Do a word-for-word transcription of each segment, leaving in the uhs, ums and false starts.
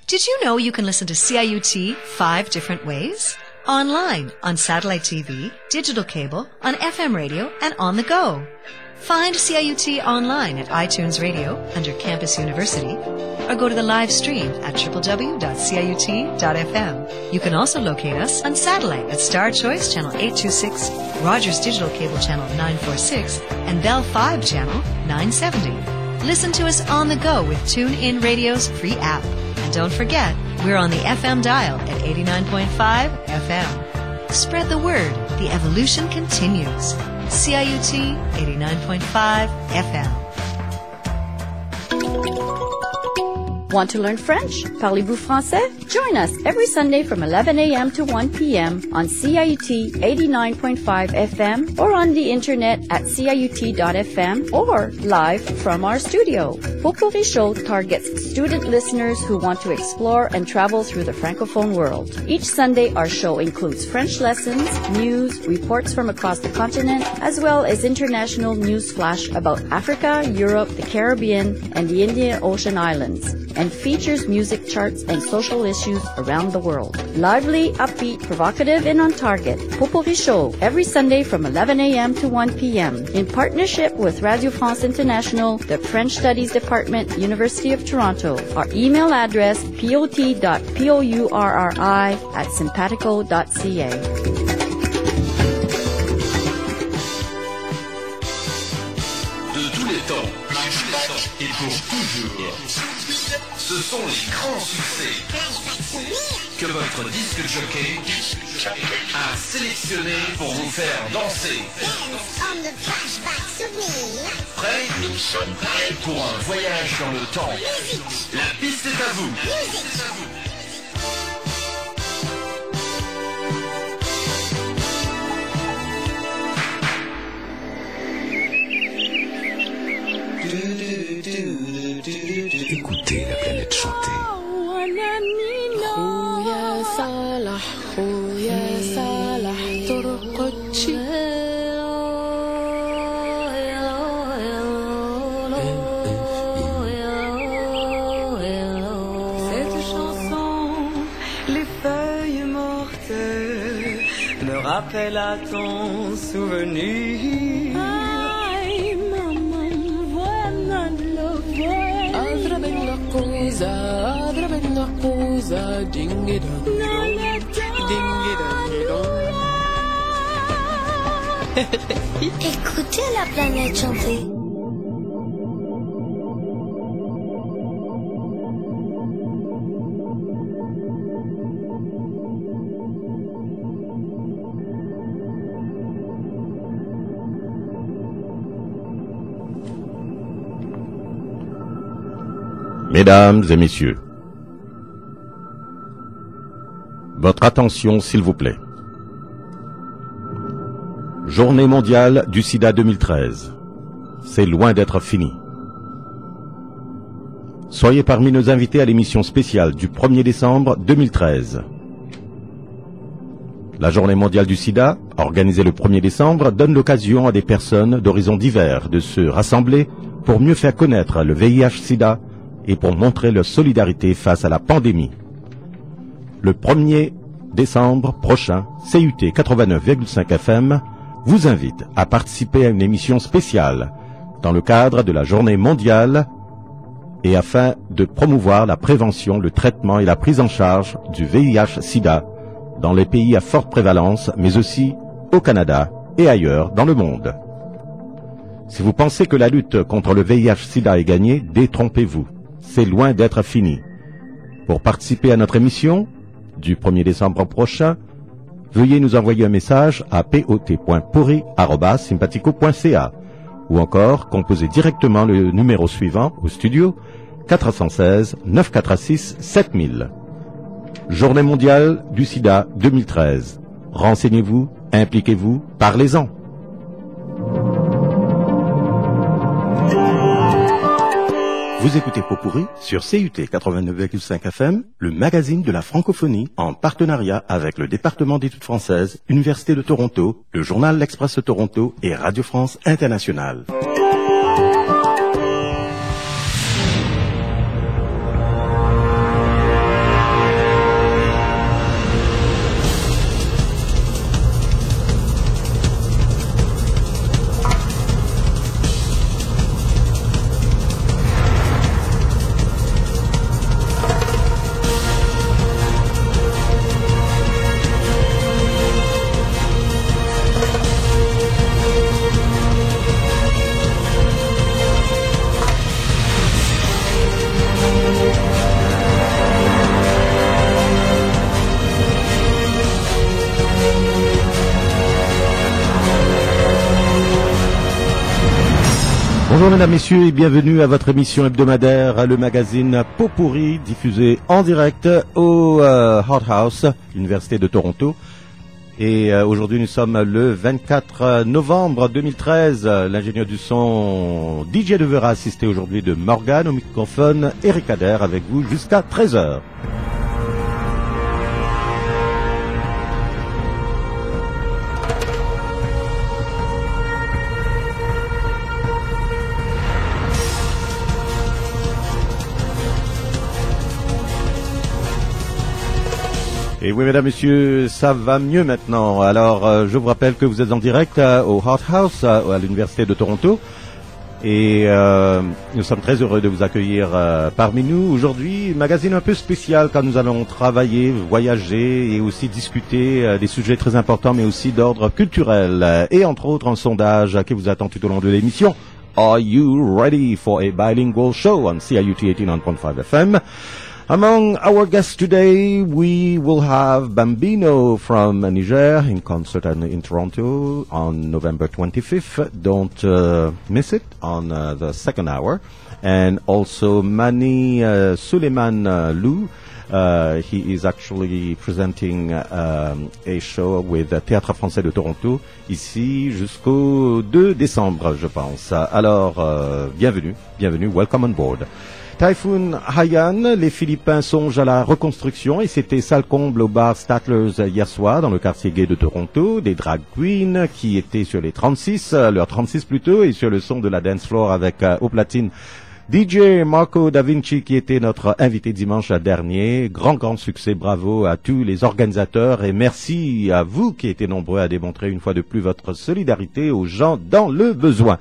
Did you know you can listen to C I U T five different ways? Online, on satellite T V, digital cable, on F M radio, and on the go. Find C I U T online at iTunes Radio under Campus University, or go to the live stream at w w w dot c i u t dot f m. You can also locate us on satellite at Star Choice Channel eight two six, Rogers Digital Cable Channel nine forty-six, and Bell five Channel nine seventy. Listen to us on the go with TuneIn Radio's free app. And don't forget, we're on the F M dial at eighty-nine point five F M. Spread the word. The evolution continues. C I U T eighty-nine point five F M. Want to learn French? Parlez-vous français? Join us every Sunday from eleven a.m. to one p.m. on C I U T eighty-nine point five F M or on the internet at c i u t dot f m or live from our studio. Potpourri Show targets student listeners who want to explore and travel through the Francophone world. Each Sunday, our show includes French lessons, news, reports from across the continent, as well as international news flash about Africa, Europe, the Caribbean, and the Indian Ocean Islands, and features music charts and social issues around the world. Lively, upbeat, provocative, and on target. Potpourri Show every Sunday from eleven a.m. to one p.m. in partnership with Radio France International, the French Studies Department, University of Toronto. Our email address pot dot pourri at simpatico dot c a. De tous les temps, et pour toujours. Ce sont les grands succès que votre disque jockey a sélectionné pour vous faire danser. Prêts? Nous sommes prêts pour un voyage dans le temps. La piste est à vous. Écoutez la planète chanter. خويا صالح خويا صالح ترقدشي Cette chanson, les feuilles mortes me rappellent à ton souvenir. Ay maman voilà le voile أضرب النقوزة أضرب النقوزة دينجي دونج دينجي دونج. Écoutez la planète chanter. Mesdames et messieurs, votre attention s'il vous plaît. Journée mondiale du sida deux mille treize. C'est loin d'être fini. Soyez parmi nos invités à l'émission spéciale du premier décembre deux mille treize. La Journée mondiale du sida, organisée le premier décembre, donne l'occasion à des personnes d'horizons divers de se rassembler pour mieux faire connaître le V I H sida et pour montrer leur solidarité face à la pandémie. Le premier décembre prochain, C U T quatre-vingt-neuf virgule cinq F M vous invite à participer à une émission spéciale dans le cadre de la Journée mondiale et afin de promouvoir la prévention, le traitement et la prise en charge du V I H sida dans les pays à forte prévalence, mais aussi au Canada et ailleurs dans le monde. Si vous pensez que la lutte contre le V I H sida est gagnée, détrompez-vous. C'est loin d'être fini. Pour participer à notre émission du premier décembre prochain, veuillez nous envoyer un message à pot point pourri arobase simpatico point c a ou encore composez directement le numéro suivant au studio quatre un six neuf quatre six sept mille. Journée mondiale du sida deux mille treize. Renseignez-vous, impliquez-vous, parlez-en. Vous écoutez Potpourri sur C U T quatre-vingt-neuf virgule cinq F M, le magazine de la francophonie, en partenariat avec le département d'études françaises, Université de Toronto, le journal L'Express de Toronto et Radio France Internationale. Bonjour mesdames, messieurs et bienvenue à votre émission hebdomadaire, le magazine Pot-Pourri, diffusé en direct au euh, Hot House, Université de Toronto. Et euh, aujourd'hui nous sommes le vingt-quatre novembre deux mille treize. L'ingénieur du son D J devra assister aujourd'hui de Morgane, au microphone Eric Ader avec vous jusqu'à treize heures. Et oui, mesdames, messieurs, ça va mieux maintenant. Alors, euh, je vous rappelle que vous êtes en direct euh, au Hot House, à, à l'Université de Toronto. Et euh, nous sommes très heureux de vous accueillir euh, parmi nous. Aujourd'hui, magazine un peu spécial car nous allons travailler, voyager et aussi discuter euh, des sujets très importants, mais aussi d'ordre culturel. Et entre autres, un sondage qui vous attend tout au long de l'émission. Are you ready for a bilingual show on C I U T eighty-nine point five F M? Among our guests today, we will have Bambino from Niger in concert in, in Toronto on November twenty-fifth. Don't uh, miss it on uh, the second hour. And also Mani uh, Suleiman uh, Lou. Uh, he is actually presenting um, a show with the Théâtre Français de Toronto ici jusqu'au deux décembre, je pense. Alors, euh, bienvenue, bienvenue, welcome on board. Typhoon Haiyan, les Philippins songent à la reconstruction et c'était sale comble au bar Statler's hier soir dans le quartier gay de Toronto. Des drag queens qui étaient sur les trente-six, leur trente-six plutôt, et sur le son de la dance floor avec euh, au platine D J Marco Da Vinci qui était notre invité dimanche dernier. Grand, grand succès, bravo à tous les organisateurs et merci à vous qui étiez nombreux à démontrer une fois de plus votre solidarité aux gens dans le besoin.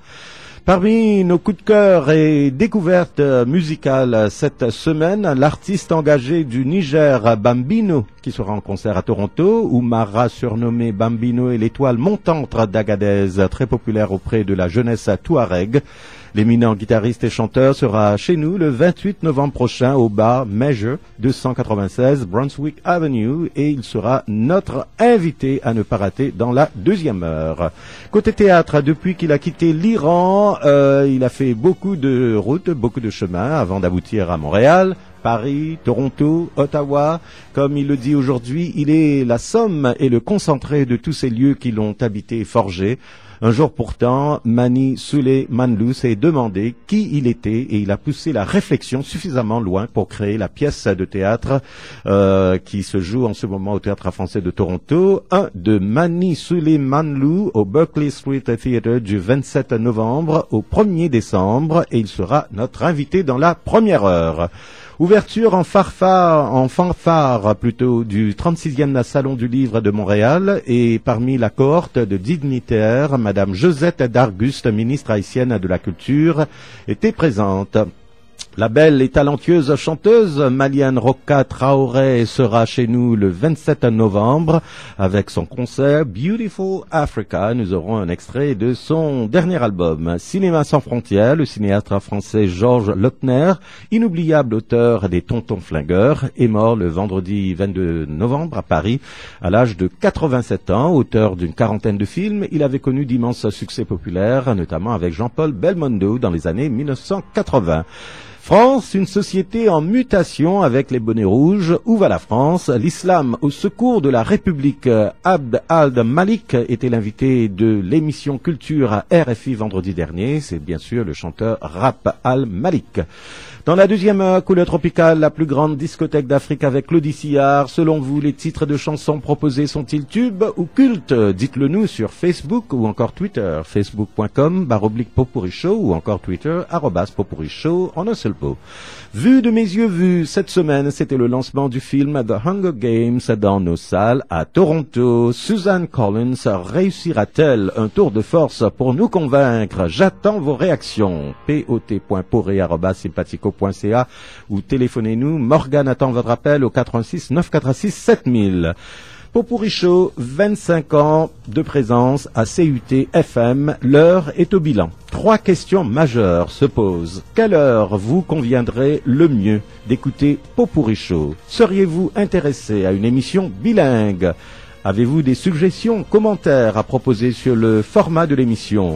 Parmi nos coups de cœur et découvertes musicales cette semaine, l'artiste engagé du Niger, Bambino, qui sera en concert à Toronto, Oumara surnommé Bambino et l'étoile montante d'Agadez, très populaire auprès de la jeunesse touareg. L'éminent guitariste et chanteur sera chez nous le vingt-huit novembre prochain au bar Measure, deux cent quatre-vingt-seize Brunswick Avenue, et il sera notre invité à ne pas rater dans la deuxième heure. Côté théâtre, depuis qu'il a quitté l'Iran, euh, il a fait beaucoup de routes, beaucoup de chemins avant d'aboutir à Montréal, Paris, Toronto, Ottawa. Comme il le dit aujourd'hui, il est la somme et le concentré de tous ces lieux qui l'ont habité et forgé. Un jour pourtant, Mani Suleiman Lou s'est demandé qui il était et il a poussé la réflexion suffisamment loin pour créer la pièce de théâtre euh, qui se joue en ce moment au Théâtre Français de Toronto, un de Mani Suleiman Lou au Berkeley Street Theatre du vingt-sept novembre au premier décembre et il sera notre invité dans la première heure. Ouverture en fanfare, en fanfare plutôt du trente-sixième Salon du Livre de Montréal et parmi la cohorte de dignitaires, Madame Josette Darguste, ministre haïtienne de la Culture, était présente. La belle et talentueuse chanteuse malienne Roca Traoré sera chez nous le vingt-sept novembre avec son concert Beautiful Africa. Nous aurons un extrait de son dernier album. Cinéma sans frontières, le cinéaste français Georges Lautner, inoubliable auteur des Tontons Flingueurs, est mort le vendredi vingt-deux novembre à Paris à l'âge de quatre-vingt-sept ans. Auteur d'une quarantaine de films, il avait connu d'immenses succès populaires, notamment avec Jean-Paul Belmondo dans les années mille neuf cent quatre-vingts. France, une société en mutation avec les bonnets rouges. Où va la France? L'islam au secours de la République. Abd al-Malik était l'invité de l'émission Culture à R F I vendredi dernier. C'est bien sûr le chanteur Rap al-Malik. Dans la deuxième heure, Couleur Tropicale, la plus grande discothèque d'Afrique avec Claudie Sillard. Selon vous, les titres de chansons proposés sont-ils tubes ou cultes? Dites-le nous sur Facebook ou encore Twitter. Facebook point com, barre oblique Pot-Pourri Show ou encore Twitter, arrobas Pot-Pourri Show en un seul pot. Vu de mes yeux vus, cette semaine, c'était le lancement du film The Hunger Games dans nos salles à Toronto. Suzanne Collins réussira-t-elle un tour de force pour nous convaincre? J'attends vos réactions. pot point pourri arobase simpatico point c a ou téléphonez-nous. Morgane attend votre appel au quatre un six neuf quatre six sept mille. Pot-Pourri Show, vingt-cinq ans de présence à C U T F M, l'heure est au bilan. Trois questions majeures se posent. Quelle heure vous conviendrait le mieux d'écouter Pot-Pourri Show? Seriez-vous intéressé à une émission bilingue? Avez-vous des suggestions, commentaires à proposer sur le format de l'émission?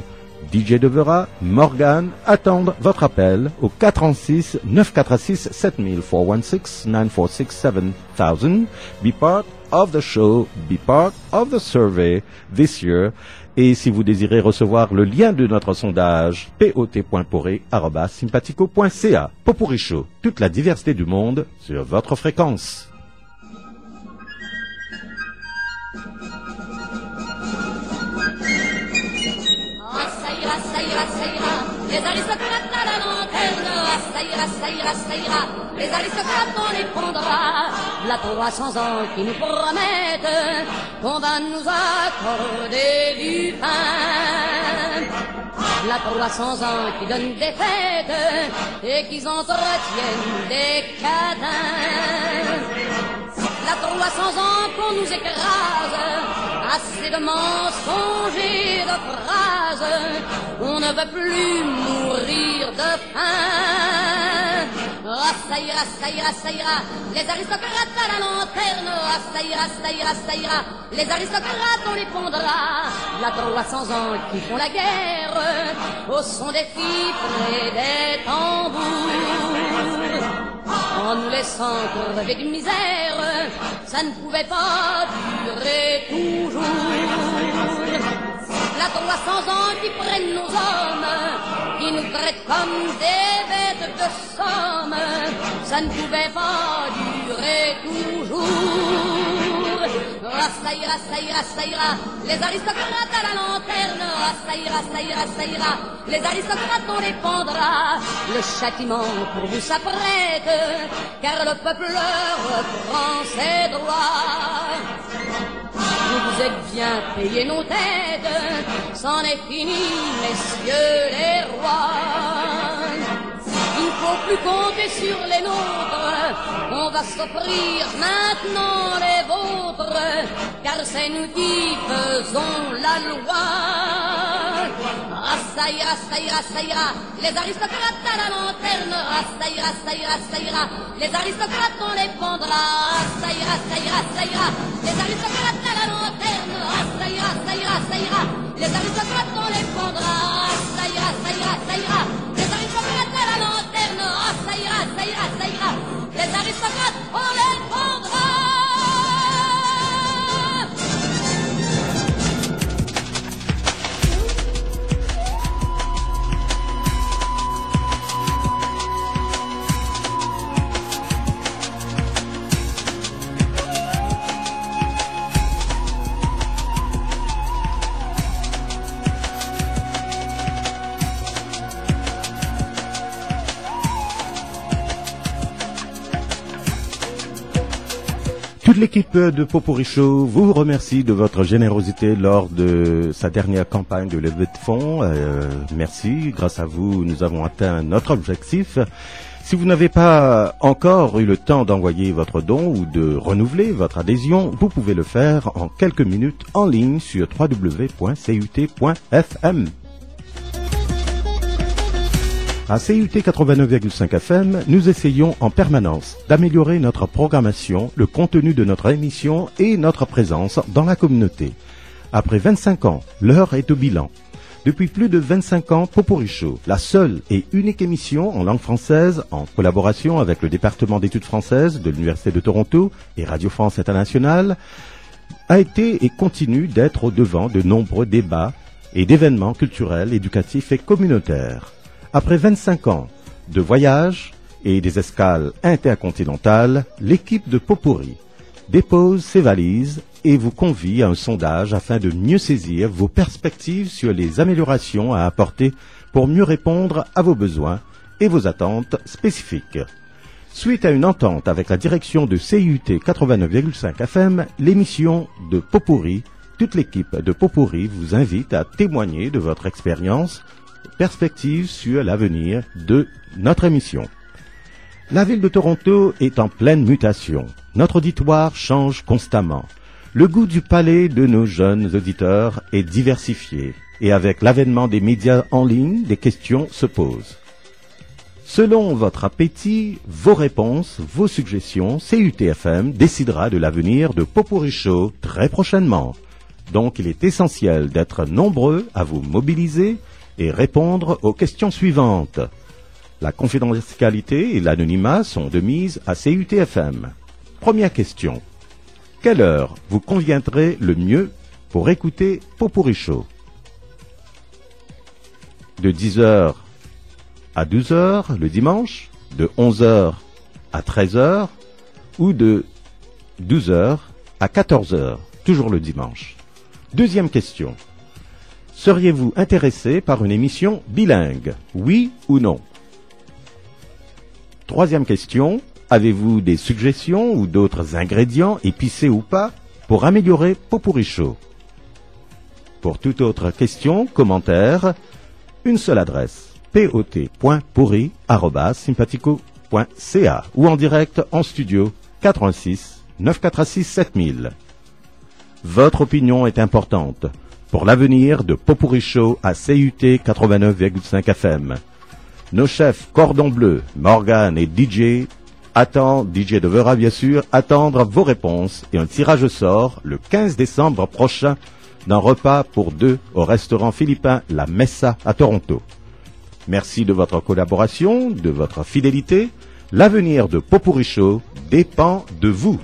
D J Devera, Morgan attendent votre appel au quatre six neuf quatre six sept zéro zéro quatre un six neuf quatre six sept zéro zéro. Be part of the show, be part of the survey this year. Et si vous désirez recevoir le lien de notre sondage, pot point poré arobase sympathico point c a. Popurrí Show, toute la diversité du monde sur votre fréquence. Les aristocrates à la lanterne, ah, ça ira, ça ira, ça ira. Les aristocrates, on les prendra. La trois cents ans qui nous promettent qu'on va nous accorder du pain. La trois cents ans qui donnent des fêtes et qui entretiennent des cadins. La trois cents ans qu'on nous écrase, assez de mensonges et de phrases, on ne veut plus mourir de faim. Ah, ça ira, ça ira, ça ira, les aristocrates à la lanterne, ah, ça ira, ça ira, ça ira, les aristocrates on les pondra. La trois cents ans qui font la guerre, au son des fifres et des tambours. En nous laissant crever de misère, ça ne pouvait pas durer toujours. La trois cents ans qui prennent nos hommes, qui nous traitent comme des bêtes de somme, ça ne pouvait pas durer toujours. Ah, ça ira, ça ira, ça ira, les aristocrates à la lanterne, ah, ça ira, ça ira, ça ira, les aristocrates on les pendra. Le châtiment pour vous s'apprête, car le peuple reprend ses droits. Vous vous êtes bien payés nos têtes, c'en est fini, messieurs les rois. Il ne faut plus compter sur les nôtres, on va s'offrir maintenant les vôtres, car c'est nous qui faisons la loi. Ah, ça ira, ça ira, ça ira, les aristocrates à la lanterne, ah, ça ira, ça ira, ça ira, les aristocrates on les pendra. Ah, ça ira, ça ira, ça ira, les aristocrates à la lanterne, ah, ça ira, ça ira, ça ira, les aristocrates on les pendra. Ah, ça ira, ça ira, ça ira, les aristocrates à la lanterne, ah, ça ira, ça ira, ça ira, les aristocrates on les pendra. Toute l'équipe de Popurrí Show vous remercie de votre générosité lors de sa dernière campagne de levée de fonds. Euh, merci, grâce à vous, nous avons atteint notre objectif. Si vous n'avez pas encore eu le temps d'envoyer votre don ou de renouveler votre adhésion, vous pouvez le faire en quelques minutes en ligne sur w w w point c u t point f m. À C U T quatre-vingt-neuf virgule cinq F M, nous essayons en permanence d'améliorer notre programmation, le contenu de notre émission et notre présence dans la communauté. Après vingt-cinq ans, l'heure est au bilan. Depuis plus de vingt-cinq ans, Popurrí Show, la seule et unique émission en langue française en collaboration avec le département d'études françaises de l'Université de Toronto et Radio France Internationale, a été et continue d'être au devant de nombreux débats et d'événements culturels, éducatifs et communautaires. Après vingt-cinq ans de voyages et des escales intercontinentales, l'équipe de Popurrí dépose ses valises et vous convie à un sondage afin de mieux saisir vos perspectives sur les améliorations à apporter pour mieux répondre à vos besoins et vos attentes spécifiques. Suite à une entente avec la direction de C U T quatre-vingt-neuf virgule cinq F M, l'émission de Popurrí, toute l'équipe de Popurrí vous invite à témoigner de votre expérience, perspective sur l'avenir de notre émission. La ville de Toronto est en pleine mutation. Notre auditoire change constamment. Le goût du palais de nos jeunes auditeurs est diversifié et avec l'avènement des médias en ligne, des questions se posent. Selon votre appétit, vos réponses, vos suggestions, C U T F M décidera de l'avenir de Popurrí Show très prochainement. Donc il est essentiel d'être nombreux à vous mobiliser et répondre aux questions suivantes. La confidentialité et l'anonymat sont de mise à C U T F M. Première question. Quelle heure vous conviendrait le mieux pour écouter Pot-Pourri Show? De dix heures à douze heures le dimanche, de onze heures à treize heures ou de douze heures à quatorze heures, toujours le dimanche. Deuxième question. Seriez-vous intéressé par une émission bilingue, oui ou non? Troisième question. Avez-vous des suggestions ou d'autres ingrédients, épicés ou pas, pour améliorer Pot-Pourri Show? Pour toute autre question, commentaire, une seule adresse, pot point pourri arobase sympathico point c a ou en direct en studio quatre un six neuf quatre six sept mille. Votre opinion est importante pour l'avenir de Pot-Pourri Show à C U T quatre-vingt-neuf virgule cinq F M. Nos chefs Cordon Bleu, Morgan et D J attendent, D J devra bien sûr, attendre vos réponses et un tirage au sort le quinze décembre prochain d'un repas pour deux au restaurant philippin La Mesa à Toronto. Merci de votre collaboration, de votre fidélité. L'avenir de Pot-Pourri Show dépend de vous.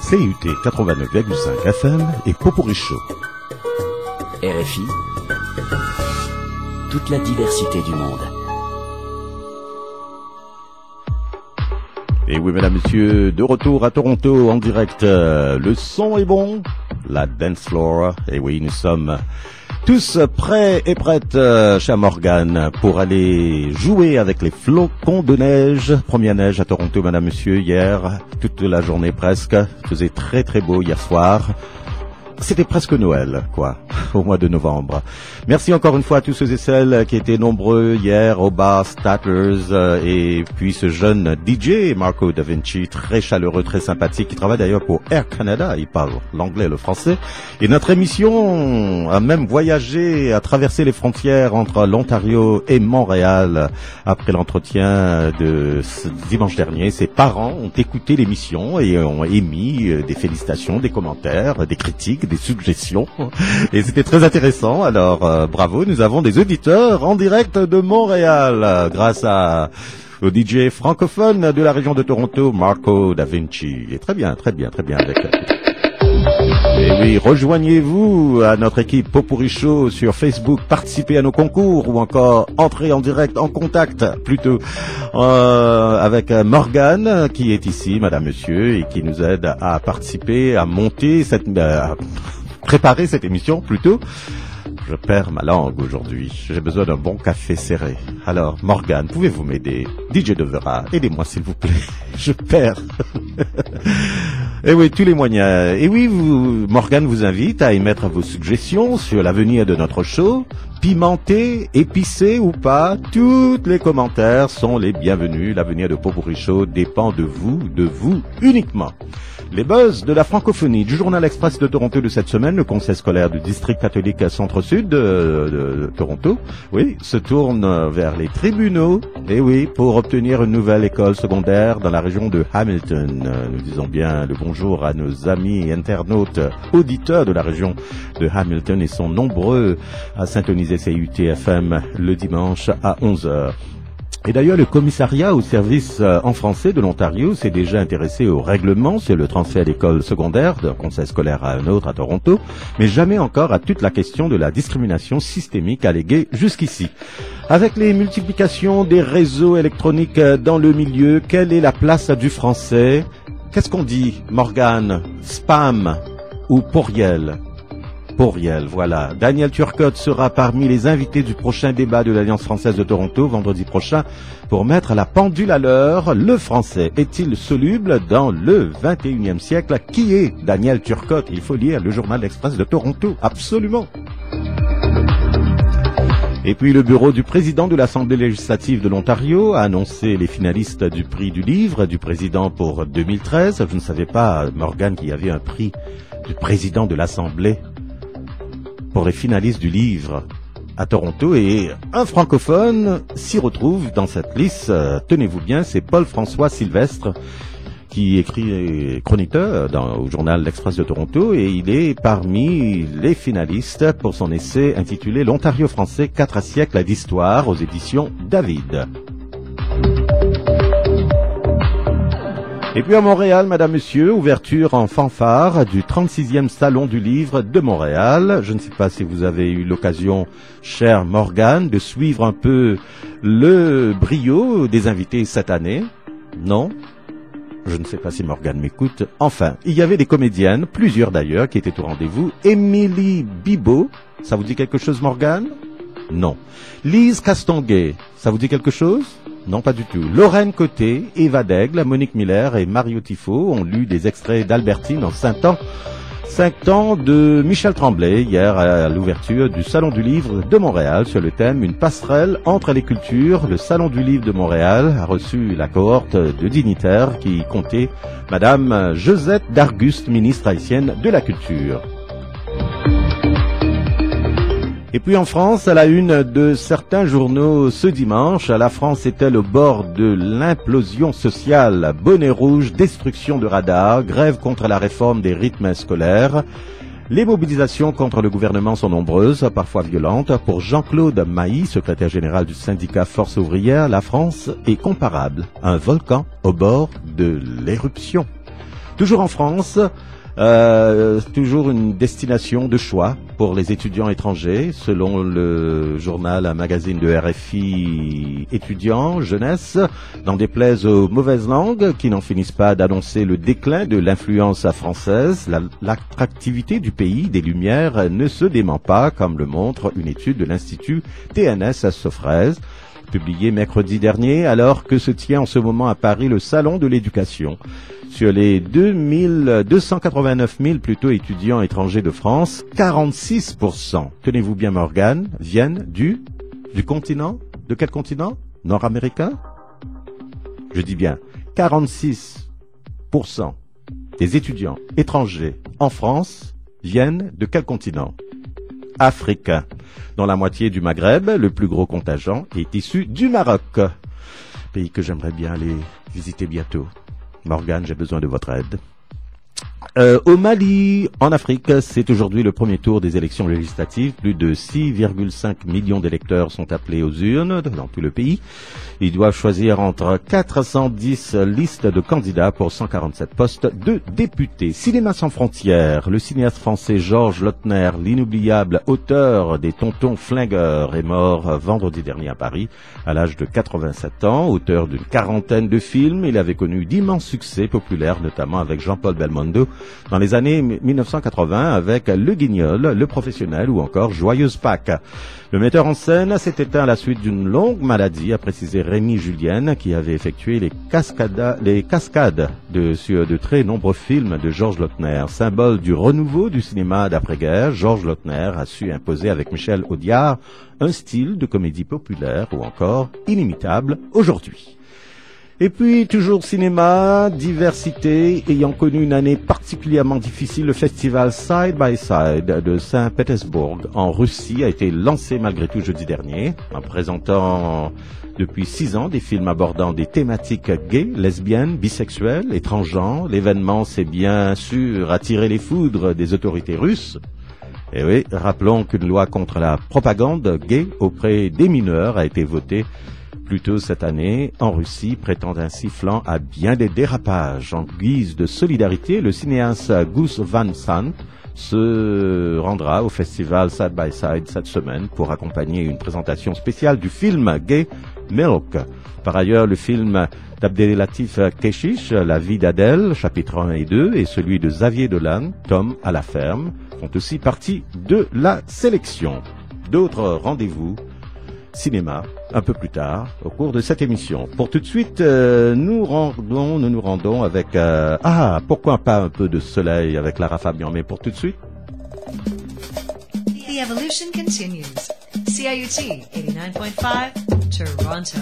C U T quatre-vingt-neuf virgule cinq F M et Popurrí Show. R F I, toute la diversité du monde. Et oui, mesdames, messieurs, de retour à Toronto en direct. Euh, le son est bon, la dance floor. Et oui, nous sommes tous prêts et prêtes, euh, chez Morgane, pour aller jouer avec les flocons de neige. Première neige à Toronto, mesdames, messieurs, hier, toute la journée presque. Il faisait très très beau hier soir. C'était presque Noël, quoi, au mois de novembre. Merci encore une fois à tous ceux et celles qui étaient nombreux hier au bar Statler's, euh, et puis ce jeune D J, Marco Da Vinci, très chaleureux, très sympathique, qui travaille d'ailleurs pour Air Canada, il parle l'anglais et le français. Et notre émission a même voyagé, a traversé les frontières entre l'Ontario et Montréal après l'entretien de ce dimanche dernier. Ses parents ont écouté l'émission et ont émis des félicitations, des commentaires, des critiques, des suggestions, et c'était très intéressant. Alors euh, bravo, nous avons des auditeurs en direct de Montréal euh, grâce à au D J francophone de la région de Toronto, Marco Da Vinci. Et très bien, très bien, très bien avec. Et oui, rejoignez-vous à notre équipe Popurrí Show sur Facebook, participez à nos concours ou encore entrez en direct, en contact plutôt, euh, avec Morgane qui est ici, madame, monsieur, et qui nous aide à participer, à monter cette, à préparer cette émission plutôt. Je perds ma langue aujourd'hui. J'ai besoin d'un bon café serré. Alors, Morgane, pouvez-vous m'aider? D J Devera, aidez-moi s'il vous plaît. Je perds. Et oui, tous les moyens. Et oui, vous, Morgane vous invite à émettre vos suggestions sur l'avenir de notre show. Pimenté, épicé ou pas, tous les commentaires sont les bienvenus. L'avenir de Popurrí Show dépend de vous, de vous uniquement. Les buzz de la francophonie du Journal Express de Toronto de cette semaine, le conseil scolaire du district catholique centre-sud de, de, de Toronto, oui, se tourne vers les tribunaux, et oui, pour obtenir une nouvelle école secondaire dans la région de Hamilton. Nous disons bien le bonjour à nos amis internautes, auditeurs de la région de Hamilton, et sont nombreux à syntoniser C U T F M le dimanche à onze heures. Et d'ailleurs, le commissariat au service euh, en français de l'Ontario s'est déjà intéressé au règlement sur le transfert d'école secondaire d'un conseil scolaire à un autre à Toronto, mais jamais encore à toute la question de la discrimination systémique alléguée jusqu'ici. Avec les multiplications des réseaux électroniques dans le milieu, quelle est la place du français? Qu'est-ce qu'on dit, Morgane? Spam ou pourriel? Pourriel, voilà. Daniel Turcotte sera parmi les invités du prochain débat de l'Alliance française de Toronto vendredi prochain pour mettre la pendule à l'heure. Le français est-il soluble dans le vingt et unième siècle? Qui est Daniel Turcotte? Il faut lire le Journal Express de Toronto, absolument. Et puis le bureau du président de l'Assemblée législative de l'Ontario a annoncé les finalistes du prix du livre du président pour deux mille treize. Je ne savais pas, Morgane, qu'il y avait un prix du président de l'Assemblée pour les finalistes du livre à Toronto, et un francophone s'y retrouve dans cette liste. Euh, tenez-vous bien, c'est Paul-François Sylvestre qui écrit chroniqueur dans, au journal L'Express de Toronto, et il est parmi les finalistes pour son essai intitulé L'Ontario français, quatre siècles d'histoire aux éditions David. Et puis à Montréal, madame, monsieur, ouverture en fanfare du trente-sixième Salon du Livre de Montréal. Je ne sais pas si vous avez eu l'occasion, chère Morgane, de suivre un peu le brio des invités cette année. Non? Je ne sais pas si Morgane m'écoute. Enfin, il y avait des comédiennes, plusieurs d'ailleurs, qui étaient au rendez-vous. Émilie Bibeau, ça vous dit quelque chose, Morgane? Non. Lise Castonguay, ça vous dit quelque chose? Non, pas du tout. Lorraine Côté, Eva Daigle, Monique Miller et Mario Tifo ont lu des extraits d'Albertine en cinq ans. Cinq ans de Michel Tremblay, hier à l'ouverture du Salon du Livre de Montréal sur le thème « Une passerelle entre les cultures ». Le Salon du Livre de Montréal a reçu la cohorte de dignitaires qui comptait Madame Josette Darguste, ministre haïtienne de la Culture. Et puis en France, à la une de certains journaux ce dimanche, la France est-elle au bord de l'implosion sociale? Bonnet rouge, destruction de radars, grève contre la réforme des rythmes scolaires. Les mobilisations contre le gouvernement sont nombreuses, parfois violentes. Pour Jean-Claude Mailly, secrétaire général du syndicat Force ouvrière, la France est comparable à un volcan au bord de l'éruption. Toujours en France, euh, toujours une destination de choix pour les étudiants étrangers, selon le journal, un magazine de R F I étudiants, jeunesse, n'en déplaise aux mauvaises langues qui n'en finissent pas d'annoncer le déclin de l'influence française. La, l'attractivité du pays des Lumières ne se dément pas, comme le montre une étude de l'Institut T N S à Sofraise, publiée mercredi dernier, alors que se tient en ce moment à Paris le Salon de l'éducation. Sur les deux cent quatre-vingt-neuf mille plutôt étudiants étrangers de France, quarante-six pour cent, tenez-vous bien Morgane, viennent du, du continent? De quel continent? Nord-américain? Je dis bien, quarante-six pour cent des étudiants étrangers en France viennent de quel continent? Africain. Dans la moitié du Maghreb, le plus gros contingent est issu du Maroc, pays que j'aimerais bien aller visiter bientôt. Morgane, j'ai besoin de votre aide. Euh, au Mali, en Afrique, c'est aujourd'hui le premier tour des élections législatives. Plus de six virgule cinq millions d'électeurs sont appelés aux urnes dans tout le pays. Ils doivent choisir entre quatre cent dix listes de candidats pour cent quarante-sept postes de députés. Cinéma sans frontières, le cinéaste français Georges Lautner, l'inoubliable auteur des Tontons Flingueurs, est mort vendredi dernier à Paris à l'âge de quatre-vingt-sept ans. Auteur d'une quarantaine de films, il avait connu d'immenses succès populaires, notamment avec Jean-Paul Belmondo dans les années mille neuf cent quatre-vingts avec Le Guignol, Le Professionnel ou encore Joyeuse Pâques. Le metteur en scène s'est éteint à la suite d'une longue maladie, a précisé Rémi Julienne, qui avait effectué les, cascada, les cascades de, sur de très nombreux films de Georges Lautner. Symbole du renouveau du cinéma d'après-guerre, Georges Lautner a su imposer avec Michel Audiard un style de comédie populaire ou encore inimitable aujourd'hui. Et puis, toujours cinéma, diversité, ayant connu une année particulièrement difficile, le festival Side by Side de Saint-Pétersbourg en Russie a été lancé malgré tout jeudi dernier, en présentant depuis six ans des films abordant des thématiques gays, lesbiennes, bisexuelles et transgenres. L'événement s'est bien sûr attiré les foudres des autorités russes. Et oui, rappelons qu'une loi contre la propagande gay auprès des mineurs a été votée plus tôt cette année en Russie, prêtant un sifflant à bien des dérapages. En guise de solidarité, le cinéaste Gus Van Sant se rendra au festival Side by Side cette semaine pour accompagner une présentation spéciale du film gay Milk. Par ailleurs, le film d'Abdelatif Kechiche, La vie d'Adèle, chapitres un et deux, et celui de Xavier Dolan, Tom à la ferme, font aussi partie de la sélection. D'autres rendez-vous cinéma un peu plus tard au cours de cette émission. Pour tout de suite, euh, nous rendons, nous nous rendons avec euh, ah pourquoi pas un peu de soleil avec Lara Fabian, mais pour tout de suite. The evolution continues. C I U T eighty-nine point five Toronto.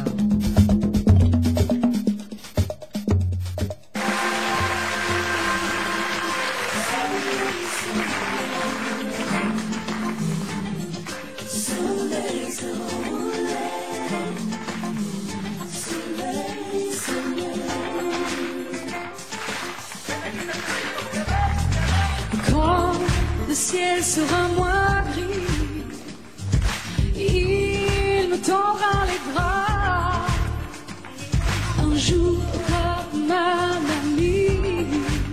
Le ciel sera moins gris, il nous tendra les bras un jour comme un ami,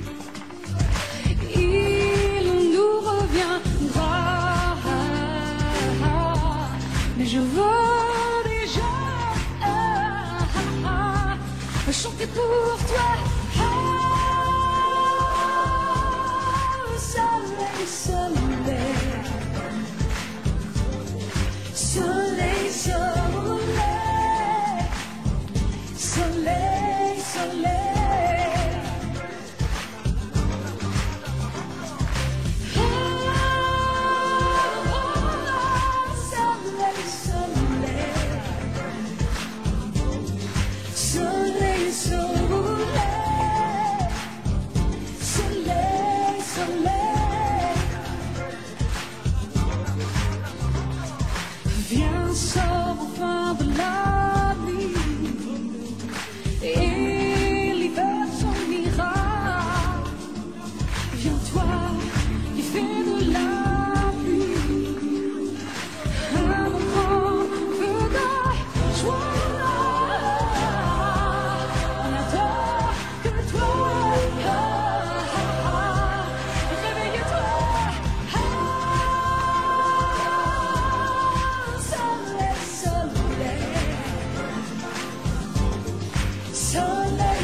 il nous reviendra, mais je veux déjà chanter pour toi. Soleil, soleil, soleil, soleil, soleil. Oh, soleil, soleil, soleil, soleil, soleil, soleil. Viens, sors enfin de la nuit et soleil,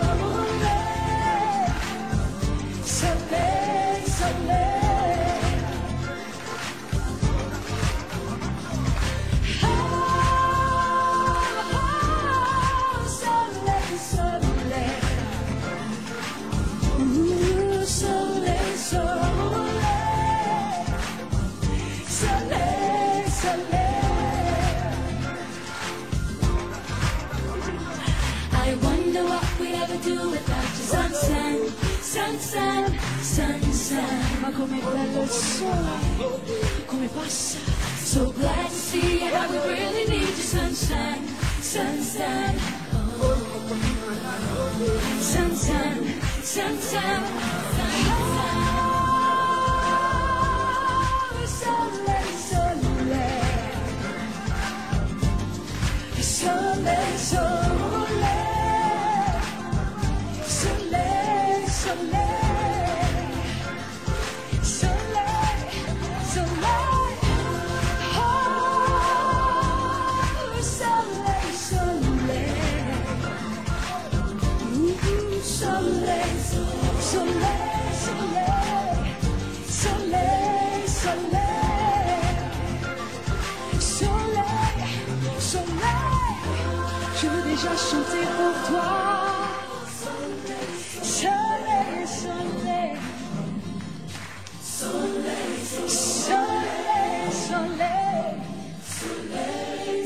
soleil, soleil, soleil. Ah, soleil, soleil. Ooh, soleil, soleil, soleil, soleil. I wonder what we'd ever do without you. Sun, sun, sun, sun, sun, sun. Ma come bello il sole, come passa. So glad to see how we really need you. Sunshine, sunshine, sunshine, sunshine, sunshine. Soleil, soleil, soleil, soleil, soleil, soleil, soleil, soleil. Oh, soleil, soleil. Ooh, soleil, soleil, soleil, soleil, soleil, soleil, soleil. Je veux déjà chanter pour toi. Soleil, soleil, soleil, soleil, soleil, soleil,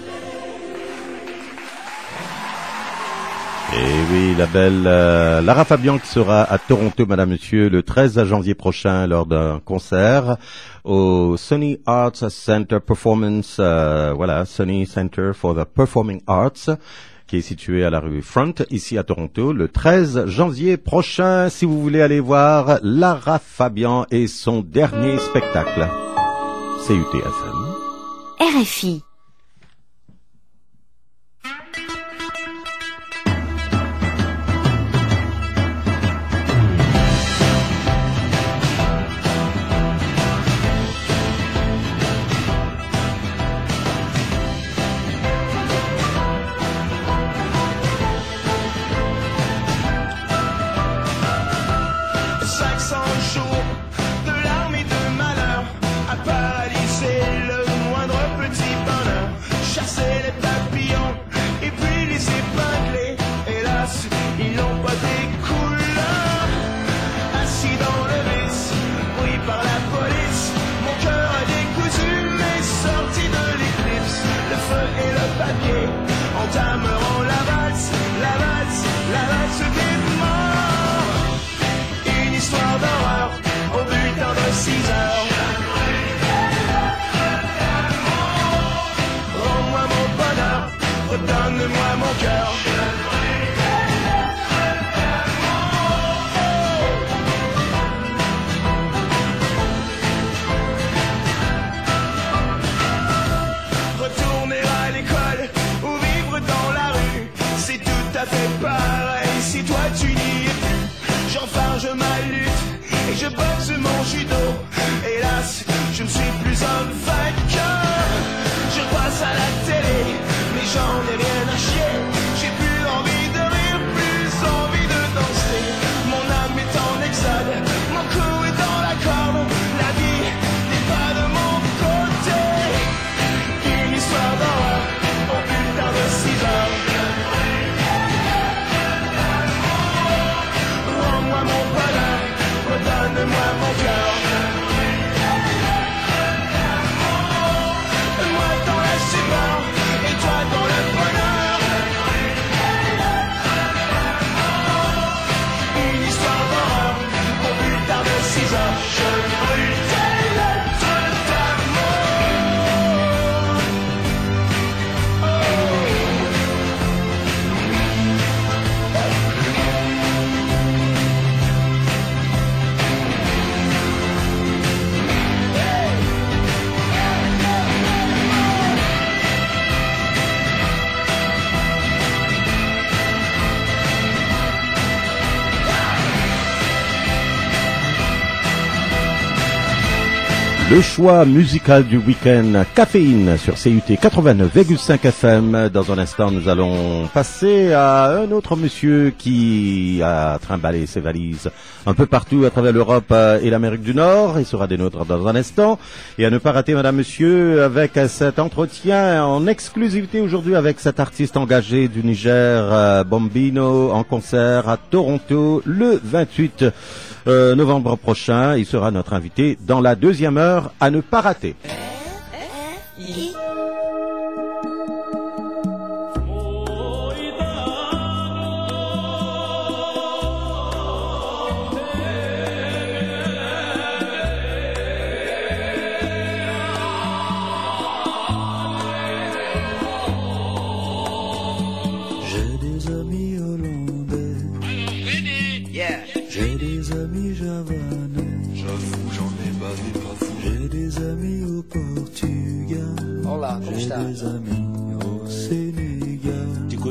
soleil. Et oui, la belle euh, Lara Fabian qui sera à Toronto, madame, monsieur, le treize janvier prochain lors d'un concert au Sony Arts Center Performance, euh, voilà, Sony Center for the Performing Arts, qui est situé à la rue Front, ici à Toronto, le treize janvier prochain, si vous voulez aller voir Lara Fabian et son dernier spectacle. C U T F M. R F I. cinq cents jours de larmes et de malheur à paralyser le moindre petit bonheur, chasser les papillons et puis les épingler. Hélas, ils n'ont pas des couleurs. Assis dans le vice, pris par la police, mon cœur a décousu mais sorti de l'éclipse. Le feu et le papier entameront la valse, la valse, la valse des morts. Une histoire d'horreur au bulletin de six heures. Rends-moi mon bonheur, redonne-moi mon cœur. Retourner à l'école ou vivre dans la Le choix musical du week-end, Caféine sur C U T quatre-vingt-neuf virgule cinq F M. Dans un instant, nous allons passer à un autre monsieur qui a trimballé ses valises un peu partout à travers l'Europe et l'Amérique du Nord. Il sera des nôtres dans un instant. Et à ne pas rater, madame, monsieur, avec cet entretien en exclusivité aujourd'hui avec cet artiste engagé du Niger, Bombino, en concert à Toronto le vingt-huit Euh, novembre prochain. Il sera notre invité dans la deuxième heure à ne pas rater. J'ai des amis hollandais. J'ai des amis javanais. J'avoue, j'en ai pas vu pas fou. J'ai des amis au Portugal. Olá, como J'ai está? des amis au Sénégal.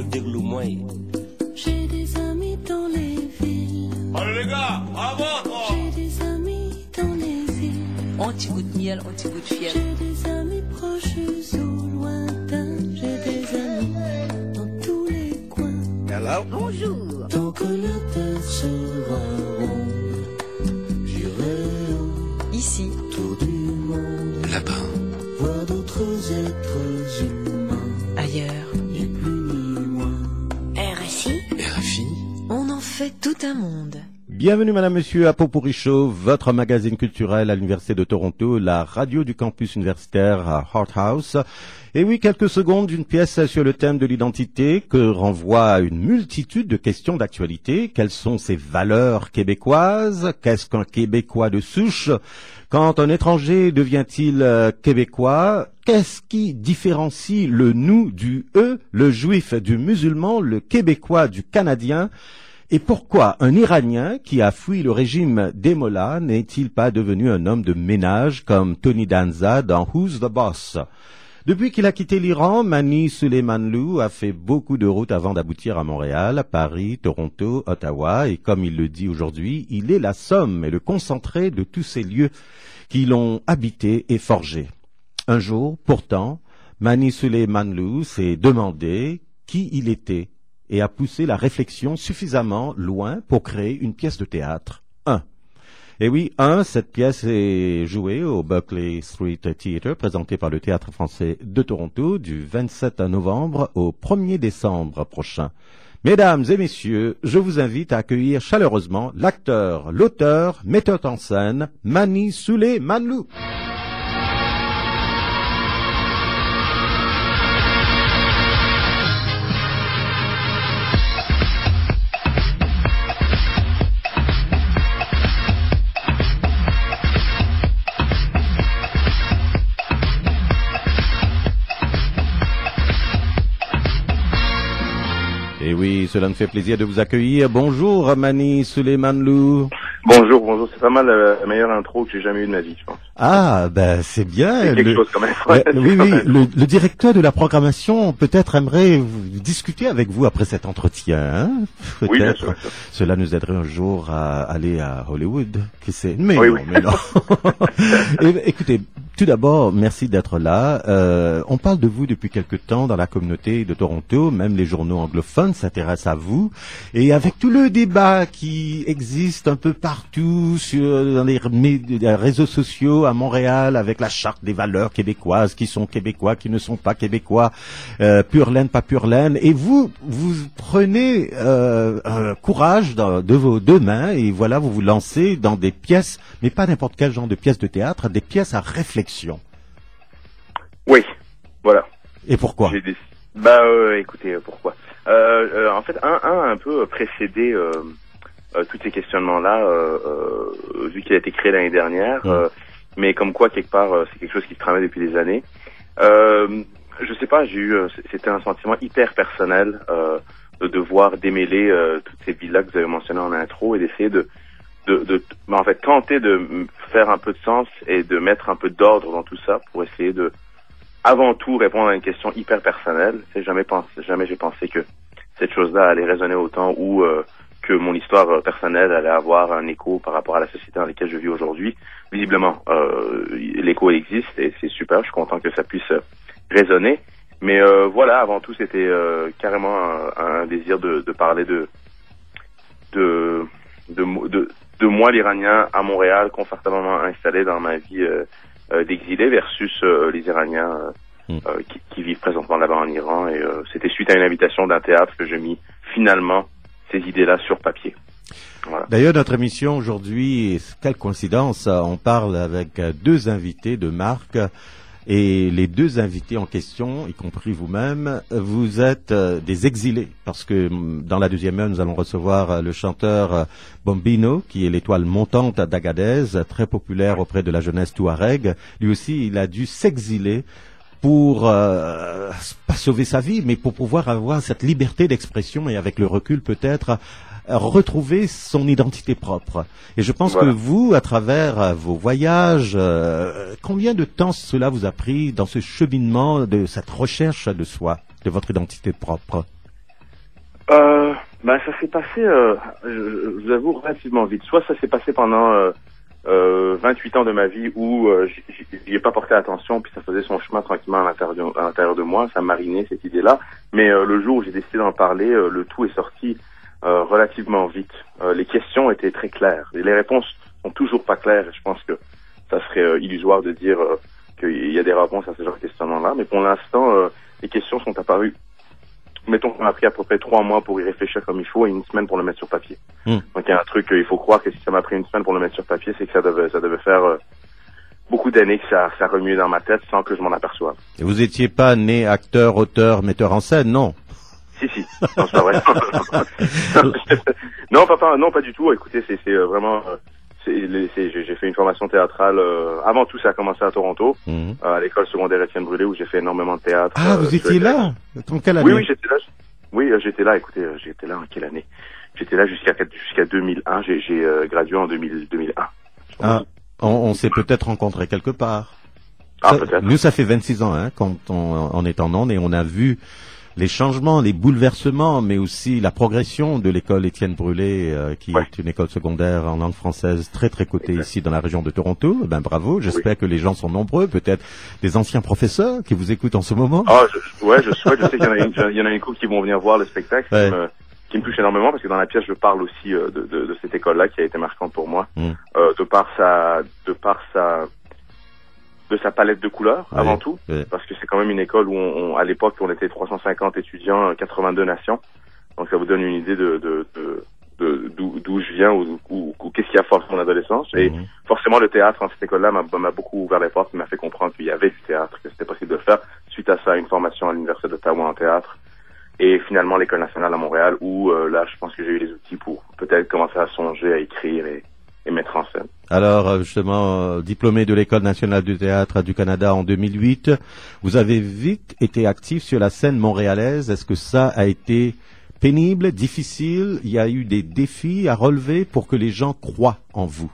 J'ai des amis dans les villes. Allez les gars, bravo. J'ai des amis dans les îles. Un petit goût de miel, un petit goût de fiel. J'ai des amis proches ou lointains. J'ai des amis dans tous les coins. Hello. Bonjour. Tant que la terre sera ronde, j'irai Ici. autour du monde. Là-bas. Voir d'autres êtres humains. Ailleurs. Ni plus ni moins. R S I. R F I. On en fait tout un monde. Bienvenue, madame, monsieur, à Popurrí Show, votre magazine culturel à l'Université de Toronto, la radio du campus universitaire à Hart House. Et oui, quelques secondes d'une pièce sur le thème de l'identité que renvoie à une multitude de questions d'actualité. Quelles sont ces valeurs québécoises? Qu'est-ce qu'un Québécois de souche? Quand un étranger devient-il euh, québécois? Qu'est-ce qui différencie le nous du eux, le juif du musulman, le québécois du canadien? Et pourquoi un Iranien qui a fui le régime des Mollahs n'est-il pas devenu un homme de ménage comme Tony Danza dans Who's the Boss? Depuis qu'il a quitté l'Iran, Mani Suleymanlou a fait beaucoup de routes avant d'aboutir à Montréal, Paris, Toronto, Ottawa, et comme il le dit aujourd'hui, il est la somme et le concentré de tous ces lieux qui l'ont habité et forgé. Un jour, pourtant, Mani Suleymanlou s'est demandé qui il était et a poussé la réflexion suffisamment loin pour créer une pièce de théâtre. Un. Et oui, un, cette pièce est jouée au Berkeley Street Theatre, présentée par le Théâtre français de Toronto du vingt-sept novembre au premier décembre prochain. Mesdames et messieurs, je vous invite à accueillir chaleureusement l'acteur, l'auteur, metteur en scène, Mani Suleymanlou. Et oui, cela me fait plaisir de vous accueillir. Bonjour, Mani Suleymanlou. Bonjour, bonjour. C'est pas mal la, la meilleure intro que j'ai jamais eue de ma vie, je pense. Ah, ben c'est bien. C'est quelque le, chose quand même. Ouais, oui, oui. Le, le directeur de la programmation peut-être aimerait vous, discuter avec vous après cet entretien. Hein, oui, bien sûr, bien sûr. Cela nous aiderait un jour à aller à Hollywood. Qui sait? Mais oui, non, oui. mais non. Et, écoutez, tout d'abord, merci d'être là. Euh, on parle de vous depuis quelque temps dans la communauté de Toronto. Même les journaux anglophones s'intéressent à vous. Et avec tout le débat qui existe un peu partout sur dans les, les réseaux sociaux à Montréal, avec la charte des valeurs québécoises, qui sont québécois, qui ne sont pas québécois, euh, pure laine, pas pure laine. Et vous, vous prenez euh, un courage dans, de vos deux mains et voilà, vous vous lancez dans des pièces, mais pas n'importe quel genre de pièces de théâtre, des pièces à réflexion. Oui, voilà. Et pourquoi? J'ai des... Bah, euh, écoutez, pourquoi euh, euh, En fait, un, un a un peu précédé euh, euh, tous ces questionnements-là, euh, euh, vu qu'il a été créé l'année dernière. Mmh. Euh, mais comme quoi, quelque part, euh, c'est quelque chose qui se travaille depuis des années. Euh, je sais pas, j'ai eu, euh, c'était un sentiment hyper personnel euh, de devoir démêler euh, toutes ces villes-là que vous avez mentionnées en intro et d'essayer de, de, de, de, en fait, tenter de faire un peu de sens et de mettre un peu d'ordre dans tout ça pour essayer de, avant tout, répondre à une question hyper personnelle. C'est jamais pensé, jamais j'ai pensé que cette chose-là allait résonner autant ou euh, que mon histoire euh, personnelle allait avoir un écho par rapport à la société dans laquelle je vis aujourd'hui. Visiblement, euh, l'écho existe et c'est super. Je suis content que ça puisse euh, résonner. Mais euh, voilà, avant tout, c'était euh, carrément un, un désir de, de parler de de, de de de moi, l'Iranien, à Montréal, confortablement installé dans ma vie euh, euh, d'exilé, versus euh, les Iraniens euh, euh, qui, qui vivent présentement là-bas en Iran. Et euh, c'était suite à une invitation d'un théâtre que j'ai mis finalement ces idées-là sur papier. Voilà. D'ailleurs, notre émission aujourd'hui, quelle coïncidence, on parle avec deux invités de marque. Et les deux invités en question, y compris vous-même, vous êtes euh, des exilés, parce que dans la deuxième heure, nous allons recevoir euh, le chanteur euh, Bombino, qui est l'étoile montante d'Agadez, très populaire auprès de la jeunesse touareg. Lui aussi, il a dû s'exiler pour, euh, pas sauver sa vie, mais pour pouvoir avoir cette liberté d'expression et avec le recul peut-être, retrouver son identité propre. Et je pense voilà. que vous, à travers euh, vos voyages, euh, combien de temps cela vous a pris dans ce cheminement de cette recherche de soi, de votre identité propre? euh, ben, ça s'est passé, euh, je, je vous avoue, relativement vite. Soit ça s'est passé pendant euh, euh, vingt-huit ans de ma vie où euh, j'y ai pas porté attention, puis ça faisait son chemin tranquillement à l'intérieur, à l'intérieur de moi, ça marinait cette idée-là. Mais euh, le jour où j'ai décidé d'en parler, euh, le tout est sorti Euh, relativement vite. Euh, les questions étaient très claires. Et les réponses sont toujours pas claires. Et je pense que ça serait euh, illusoire de dire euh, qu'il y a des réponses à ce genre de questionnements-là. Mais pour l'instant, euh, les questions sont apparues. Mettons qu'on a pris à peu près trois mois pour y réfléchir comme il faut et une semaine pour le mettre sur papier. Mmh. Donc il y a un truc, il faut croire que si ça m'a pris une semaine pour le mettre sur papier, c'est que ça devait, ça devait faire euh, beaucoup d'années que ça, ça remuait dans ma tête sans que je m'en aperçoive. Et vous étiez pas né acteur, auteur, metteur en scène, non? Si, si. Non, c'est pas vrai. non, papa, non, pas du tout. Écoutez, c'est, c'est euh, vraiment, euh, c'est, c'est, j'ai, j'ai fait une formation théâtrale. Euh, avant tout, ça a commencé à Toronto, mmh. euh, à l'école secondaire Étienne Brûlé, où j'ai fait énormément de théâtre. Ah, euh, vous étiez là? Dans quelle année? Oui, oui, j'étais là. Oui, euh, j'étais là. Écoutez, euh, j'étais là en quelle année? J'étais là jusqu'à jusqu'à deux mille un. J'ai, j'ai euh, gradué en deux mille, deux mille un. Ah, on, on s'est peut-être rencontrés quelque part. Ah, ça, peut-être. Nous, ça fait vingt-six ans, hein, quand on, on est en ondes et on a vu les changements, les bouleversements, mais aussi la progression de l'école Étienne Brûlé, euh, qui ouais. est une école secondaire en langue française très très cotée exact. Ici dans la région de Toronto. Ben bravo, j'espère oui. que les gens sont nombreux, peut-être des anciens professeurs qui vous écoutent en ce moment. Ah, je, ouais, je souhaite, je sais qu'il y en a une, il y en a une couple qui vont venir voir le spectacle, ouais. qui, me, qui me touche énormément parce que dans la pièce je parle aussi euh, de, de, de cette école-là qui a été marquante pour moi, mm. euh, de par sa, de par sa de sa palette de couleurs, oui, avant tout, oui. parce que c'est quand même une école où, on, on, à l'époque, on était trois cent cinquante étudiants, quatre-vingt-deux nations. Donc, ça vous donne une idée de, de, de, de d'où, d'où je viens ou, ou, ou qu'est-ce qui a forgé mon adolescence. Et mmh. forcément, le théâtre, en cette école-là, m'a, m'a beaucoup ouvert les portes, il m'a fait comprendre qu'il y avait du théâtre, que c'était possible de le faire. Suite à ça, une formation à l'Université d'Ottawa en théâtre. Et finalement, l'École nationale à Montréal, où, euh, là, je pense que j'ai eu les outils pour peut-être commencer à songer à écrire et, et mettre en scène. Alors, justement, diplômé de l'École nationale du théâtre du Canada en deux mille huit, vous avez vite été actif sur la scène montréalaise. Est-ce que ça a été pénible, difficile? Il y a eu des défis à relever pour que les gens croient en vous?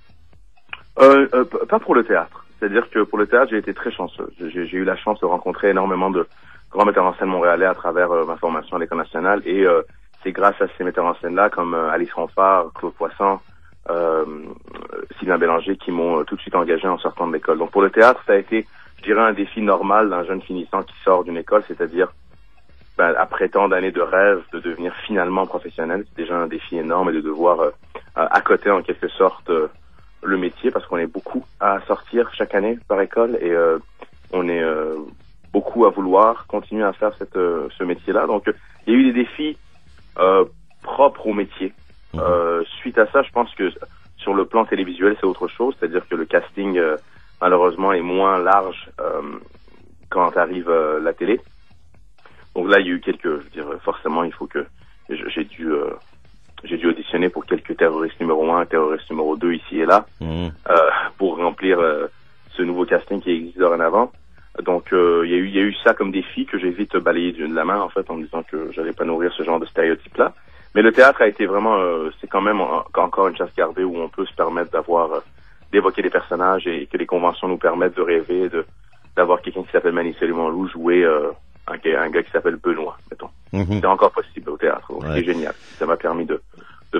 euh, euh, Pas pour le théâtre. C'est-à-dire que pour le théâtre, j'ai été très chanceux. J'ai, j'ai eu la chance de rencontrer énormément de grands metteurs en scène montréalais à travers euh, ma formation à l'École nationale. Et euh, c'est grâce à ces metteurs en scène-là, comme euh, Alice Ronfard, Claude Poisson, Euh, Sylvain Bélanger qui m'ont euh, tout de suite engagé en sortant de l'école. Donc pour le théâtre, ça a été, je dirais, un défi normal d'un jeune finissant qui sort d'une école, c'est-à-dire ben, après tant d'années de rêve de devenir finalement professionnel. C'est déjà un défi énorme et de devoir euh, à côté en quelque sorte euh, le métier, parce qu'on est beaucoup à sortir chaque année par école et euh, on est euh, beaucoup à vouloir continuer à faire cette, euh, ce métier-là. Donc il y a eu des défis euh, propres au métier. Euh, suite à ça, je pense que sur le plan télévisuel, c'est autre chose, c'est-à-dire que le casting, euh, malheureusement, est moins large euh, quand arrive euh, la télé. Donc là, il y a eu quelques, je veux dire, forcément, il faut que j'ai dû, euh, j'ai dû auditionner pour quelques terroristes numéro un, terroristes numéro deux ici et là, mmh. euh, pour remplir euh, ce nouveau casting qui existe dorénavant. Donc, euh, il y a eu, il y a eu ça comme défi que j'ai vite balayé de la main, en fait, en me disant que j'allais pas nourrir ce genre de stéréotype-là. Mais le théâtre a été vraiment, euh, c'est quand même en, encore une chasse gardée où on peut se permettre d'avoir, euh, d'évoquer des personnages et que les conventions nous permettent de rêver, de d'avoir quelqu'un qui s'appelle Mani Loup jouer euh, un, un gars qui s'appelle Benoît, mettons. Mm-hmm. C'est encore possible au théâtre, donc ouais. C'est génial. Ça m'a permis de,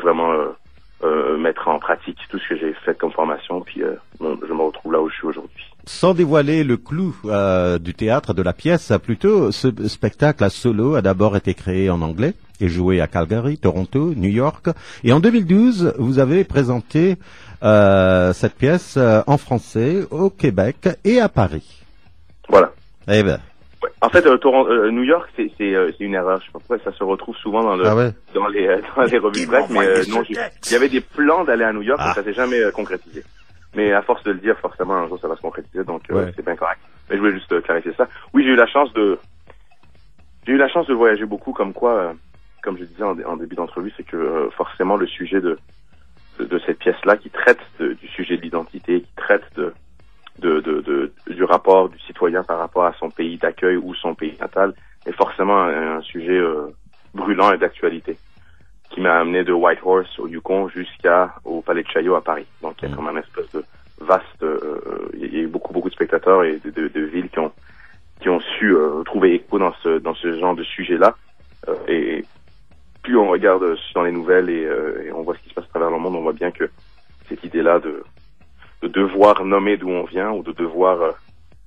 sans dévoiler le clou euh, du théâtre, de la pièce, plutôt, ce spectacle à solo a d'abord été créé en anglais et joué à Calgary, Toronto, New York. Et en deux mille douze, vous avez présenté euh, cette pièce euh, en français au Québec et à Paris. Voilà. Eh ben. Ouais. En fait, euh, Toronto, euh, New York, c'est c'est euh, c'est une erreur. Je sais pas pourquoi ça se retrouve souvent dans le ah ouais. dans les euh, dans les revues de presse, mais euh, non, il y avait des plans d'aller à New York, ah. mais ça s'est jamais euh, concrétisé. Mais à force de le dire, forcément un jour ça va se concrétiser, donc euh, ouais. c'est bien correct. Mais je voulais juste euh, clarifier ça. Oui, j'ai eu la chance de j'ai eu la chance de voyager beaucoup, comme quoi, euh, comme je disais en, en début d'entrevue, c'est que euh, forcément le sujet de de, de cette pièce-là, qui traite de, du sujet de l'identité, qui traite de De, de, de, du rapport du citoyen par rapport à son pays d'accueil ou son pays natal, est forcément un, un sujet euh, brûlant et d'actualité, qui m'a amené de Whitehorse au Yukon jusqu'à au Palais de Chaillot à Paris. Donc il y a comme un espèce de vaste, euh, il y a eu beaucoup beaucoup de spectateurs et de, de, de villes qui ont qui ont su euh, trouver écho dans ce dans ce genre de sujet-là. Euh, et plus on regarde dans les nouvelles et, euh, et on voit ce qui se passe à travers le monde, on voit bien que cette idée-là de de devoir nommer d'où on vient ou de devoir euh,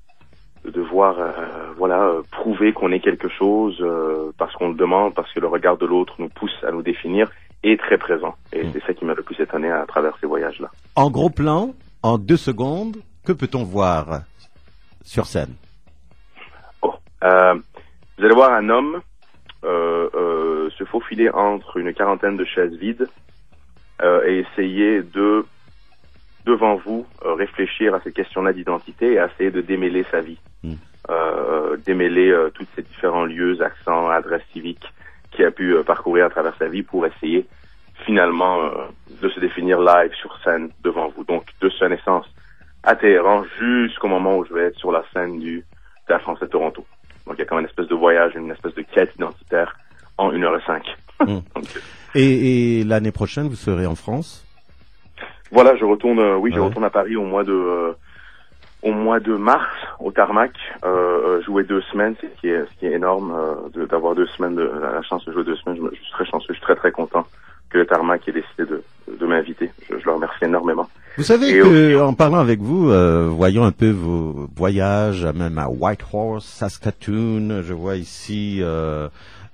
de devoir euh, voilà euh, prouver qu'on est quelque chose euh, parce qu'on le demande, parce que le regard de l'autre nous pousse à nous définir, est très présent. Et mmh. c'est ça qui m'a le plus étonné à travers ces voyages-là. En gros plan, en deux secondes, que peut-on voir sur scène? Oh, euh, vous allez voir un homme euh, euh, se faufiler entre une quarantaine de chaises vides euh, et essayer de devant vous, euh, réfléchir à cette question-là d'identité et à essayer de démêler sa vie. Mmh. Euh, démêler euh, tous ces différents lieux, accents, adresses civiques qu'il a pu euh, parcourir à travers sa vie pour essayer finalement euh, de se définir live sur scène devant vous. Donc de sa naissance à Téhéran jusqu'au moment où je vais être sur la scène du Théâtre Français de Toronto. Donc il y a comme une espèce de voyage, une espèce de quête identitaire en une heure cinq. Mmh. Donc, et, et l'année prochaine, vous serez en France? Voilà, je retourne, euh, oui, je ouais. retourne à Paris au mois de, euh, au mois de mars, au Tarmac, euh, jouer deux semaines, c'est ce qui est, ce qui est énorme, euh, de, d'avoir deux semaines, de, la chance de jouer deux semaines. Je, je suis très chanceux, je suis très très content que le Tarmac ait décidé de, de m'inviter. Je, je le remercie énormément. Vous savez Et que, au... en parlant avec vous, euh, voyant un peu vos voyages, même à Whitehorse, Saskatoon, je vois ici euh,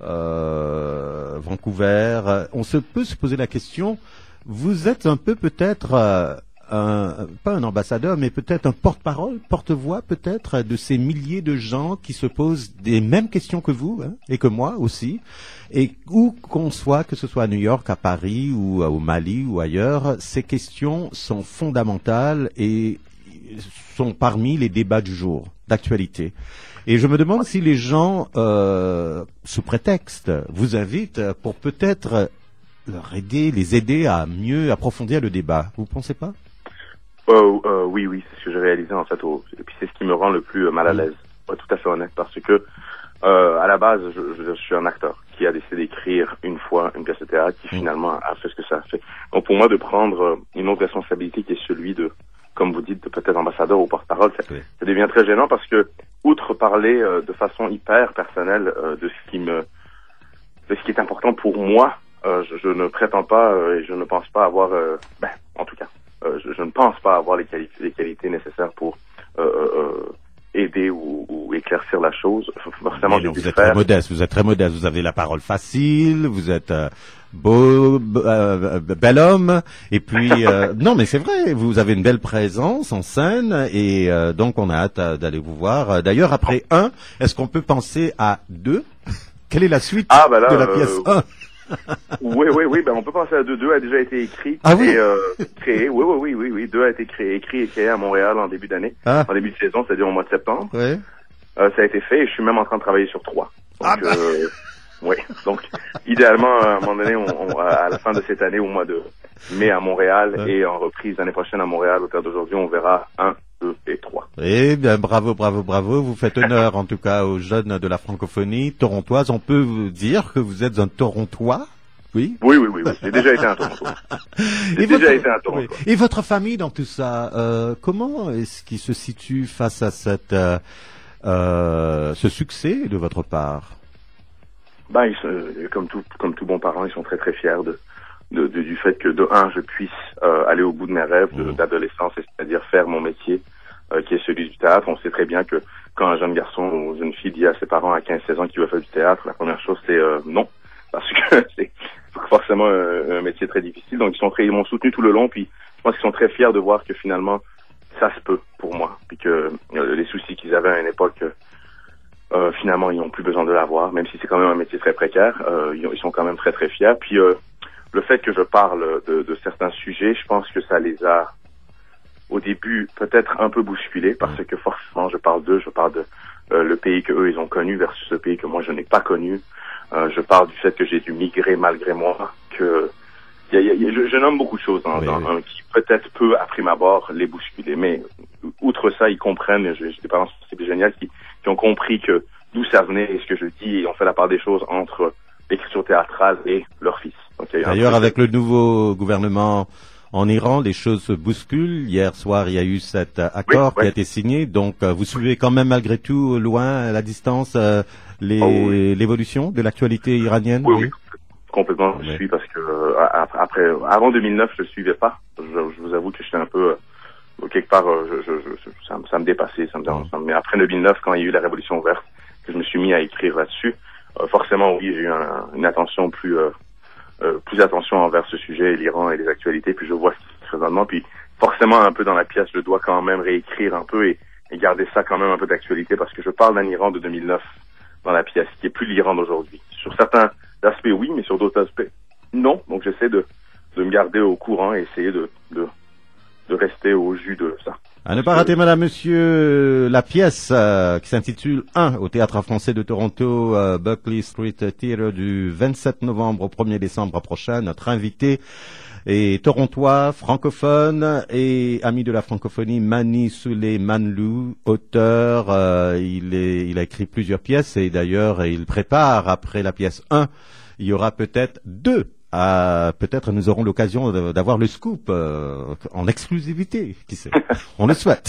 euh, Vancouver, on se peut se poser la question. Vous êtes un peu peut-être, euh, un, pas un ambassadeur, mais peut-être un porte-parole, porte-voix peut-être de ces milliers de gens qui se posent des mêmes questions que vous, hein, et que moi aussi, et où qu'on soit, que ce soit à New York, à Paris ou au Mali ou ailleurs, ces questions sont fondamentales et sont parmi les débats du jour, d'actualité. Et je me demande si les gens, euh, sous prétexte, vous invitent pour peut-être leur aider, les aider à mieux approfondir le débat. Vous pensez pas? euh, euh, Oui, oui, c'est ce que j'ai réalisé en fait. Au... Et puis c'est ce qui me rend le plus euh, mal à l'aise. Pour être tout à fait honnête, parce que euh, à la base, je, je, je suis un acteur qui a décidé d'écrire une fois une pièce de théâtre qui finalement a fait ce que ça a fait. Donc pour moi, de prendre une autre responsabilité qui est celui de, comme vous dites, de peut-être ambassadeur ou porte-parole, ça, oui. ça devient très gênant parce que, outre parler euh, de façon hyper personnelle euh, de ce qui me, de ce qui est important pour moi. Euh, je, je ne prétends pas euh, et je ne pense pas avoir, euh, ben, en tout cas, euh, je, je ne pense pas avoir les qualités, les qualités nécessaires pour euh, euh, aider ou, ou éclaircir la chose. Forcément, non, vous êtes faire... très modeste. Vous êtes très modeste. Vous avez la parole facile. Vous êtes euh, beau, euh, bel homme. Et puis, euh, non, mais c'est vrai. Vous avez une belle présence en scène et euh, donc on a hâte à, d'aller vous voir. D'ailleurs, après un, est-ce qu'on peut penser à deux? Quelle est la suite ah, bah là, de la pièce euh... un? oui, oui, oui, ben on peut penser à deux. Deux a déjà été écrit ah, oui? et euh, créé. Oui, oui, oui, oui, oui. Deux a été créé, écrit et créé à Montréal en début d'année, ah. en début de saison, c'est-à-dire au mois de septembre. Oui. Euh, ça a été fait et je suis même en train de travailler sur trois. Donc, ah, bah. euh, oui. Donc, idéalement, à un moment donné, on, on, à la fin de cette année, au mois de mai à Montréal ouais. et en reprise l'année prochaine à Montréal, au Théâtre d'aujourd'hui, on verra un, deux et trois. Eh bien, bravo, bravo, bravo. Vous faites honneur, en tout cas, aux jeunes de la francophonie torontoise. On peut vous dire que vous êtes un Torontois? Oui. Oui, oui, oui, oui. J'ai déjà été un Toronto. J'ai déjà votre... été un Toronto. Oui. Et votre famille dans tout ça, euh, comment est-ce qu'il se situe face à cette, euh, euh, ce succès de votre part? Ben, ils sont, comme tout, comme tout bon parent, ils sont très très fiers de, de, de du fait que de un, je puisse euh, aller au bout de mes rêves de, mmh. d'adolescence, c'est-à-dire faire mon métier euh, qui est celui du théâtre. On sait très bien que quand un jeune garçon ou une jeune fille dit à ses parents à quinze seize ans qu'il veut faire du théâtre, la première chose c'est euh, non, parce que c'est forcément un, un métier très difficile. Donc ils sont très, ils m'ont soutenu tout le long, puis je pense qu'ils sont très fiers de voir que finalement ça se peut pour moi, puis que euh, les soucis qu'ils avaient à une époque, euh, finalement ils n'ont plus besoin de l'avoir, même si c'est quand même un métier très précaire. Euh, ils, ils sont quand même très très fiers. Puis euh, le fait que je parle de, de certains sujets, je pense que ça les a au début peut-être un peu bousculés, parce que forcément je parle d'eux, je parle de euh, le pays que eux ils ont connu versus le pays que moi je n'ai pas connu. Euh, je parle du fait que j'ai dû migrer malgré moi, que y a, y a, y a, je, je nomme beaucoup de choses dans, oui, dans, oui. Hein, qui peut-être peut à prime abord les bousculer, mais outre ça ils comprennent. J'ai des parents c'est génial qui, qui ont compris que d'où ça venait et ce que je dis, et ont fait la part des choses entre l'écriture théâtrale et leur fils. Donc, d'ailleurs, avec le nouveau gouvernement en Iran, les choses se bousculent. Hier soir, il y a eu cet accord oui, qui ouais. a été signé. Donc, euh, vous suivez quand même malgré tout, loin, à la distance, euh, les, oh, oui. l'évolution de l'actualité iranienne. Oui, oui, complètement. Je oui. suis parce que euh, après, avant deux mille neuf, je le suivais pas. Je, je vous avoue que j'étais un peu euh, quelque part, euh, je, je, je, ça, ça me dépassait, ça me dérange. Oh. Mais après deux mille neuf, quand il y a eu la révolution verte, que je me suis mis à écrire là-dessus, euh, forcément, oui, j'ai eu un, une attention plus euh, Euh, plus attention envers ce sujet, l'Iran et les actualités, puis je vois ce qui se passe présentement, puis forcément un peu dans la pièce, je dois quand même réécrire un peu et, et garder ça quand même un peu d'actualité, parce que je parle d'un Iran de deux mille neuf dans la pièce, qui est plus l'Iran d'aujourd'hui. Sur certains aspects, oui, mais sur d'autres aspects, non. Donc j'essaie de, de me garder au courant et essayer de, de, de rester au jus de ça. À ne pas rater, madame, monsieur, la pièce euh, qui s'intitule un au Théâtre Français de Toronto, euh, Buckley Street Theatre, du vingt-sept novembre au premier décembre prochain. Notre invité est torontois, francophone et ami de la francophonie, Mani Souleymanlou, auteur. Euh, il, est, il a écrit plusieurs pièces et d'ailleurs il prépare, après la pièce un, il y aura peut-être deux. Euh, peut-être nous aurons l'occasion de, d'avoir le scoop euh, en exclusivité, qui sait. On le souhaite.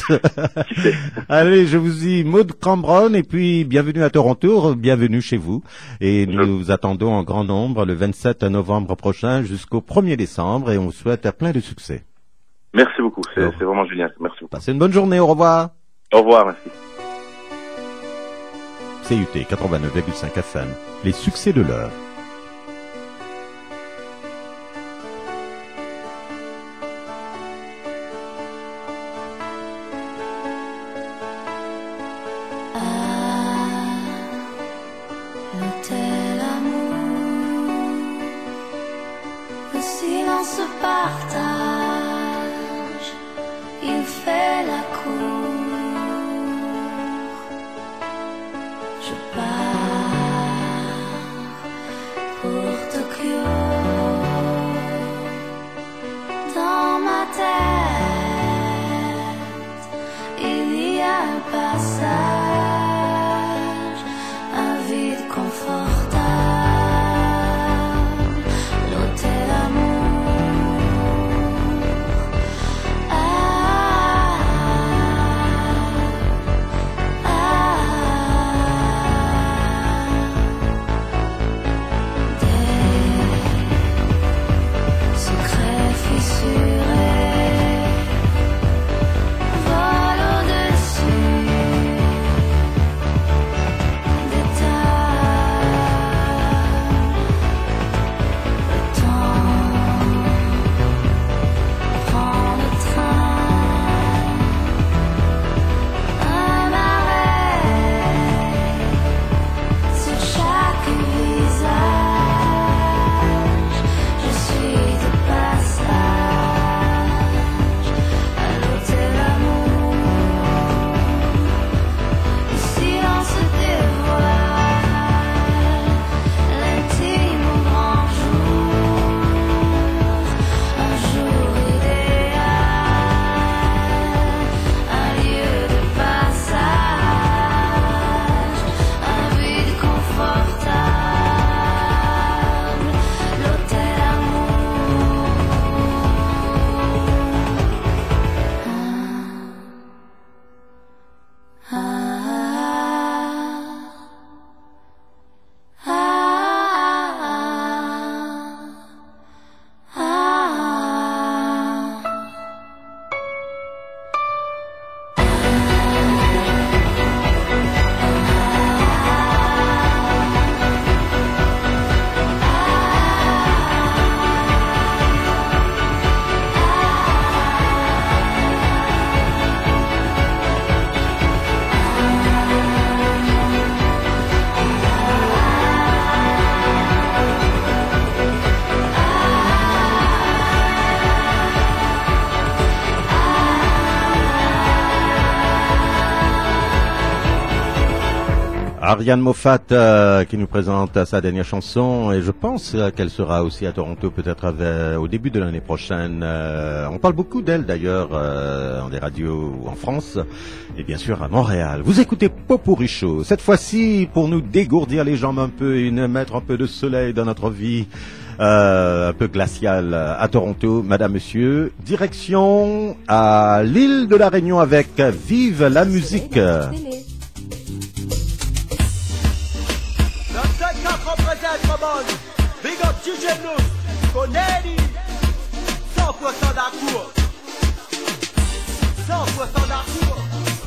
Allez, je vous dis Maud Cambron et puis bienvenue à Toronto, bienvenue chez vous. Et nous vous attendons en grand nombre le vingt-sept novembre prochain jusqu'au premier décembre et on vous souhaite plein de succès. Merci beaucoup, c'est, c'est vraiment génial. Merci beaucoup. Passez une bonne journée, au revoir. Au revoir, merci. C U T quatre-vingt-neuf virgule cinq F M, les succès de l'heure. Se partage, il fait la cour. Je pars pour Tokyo. Dans ma tête, il y a un passage, un vide confortable, l'hôtel amour. Ah, Ariane Moffat euh, qui nous présente sa dernière chanson et je pense euh, qu'elle sera aussi à Toronto peut-être avec, au début de l'année prochaine. Euh, on parle beaucoup d'elle d'ailleurs euh, dans des radios en France et bien sûr à Montréal. Vous écoutez Popurrí Show, cette fois-ci pour nous dégourdir les jambes un peu et mettre un peu de soleil dans notre vie. Euh, un peu glacial à Toronto, madame, monsieur. Direction à l'île de la Réunion avec Vive la musique. Représente Ramon, big up D J Nous, Conelli, cent pour cent d'accord, cent pour cent d'accord.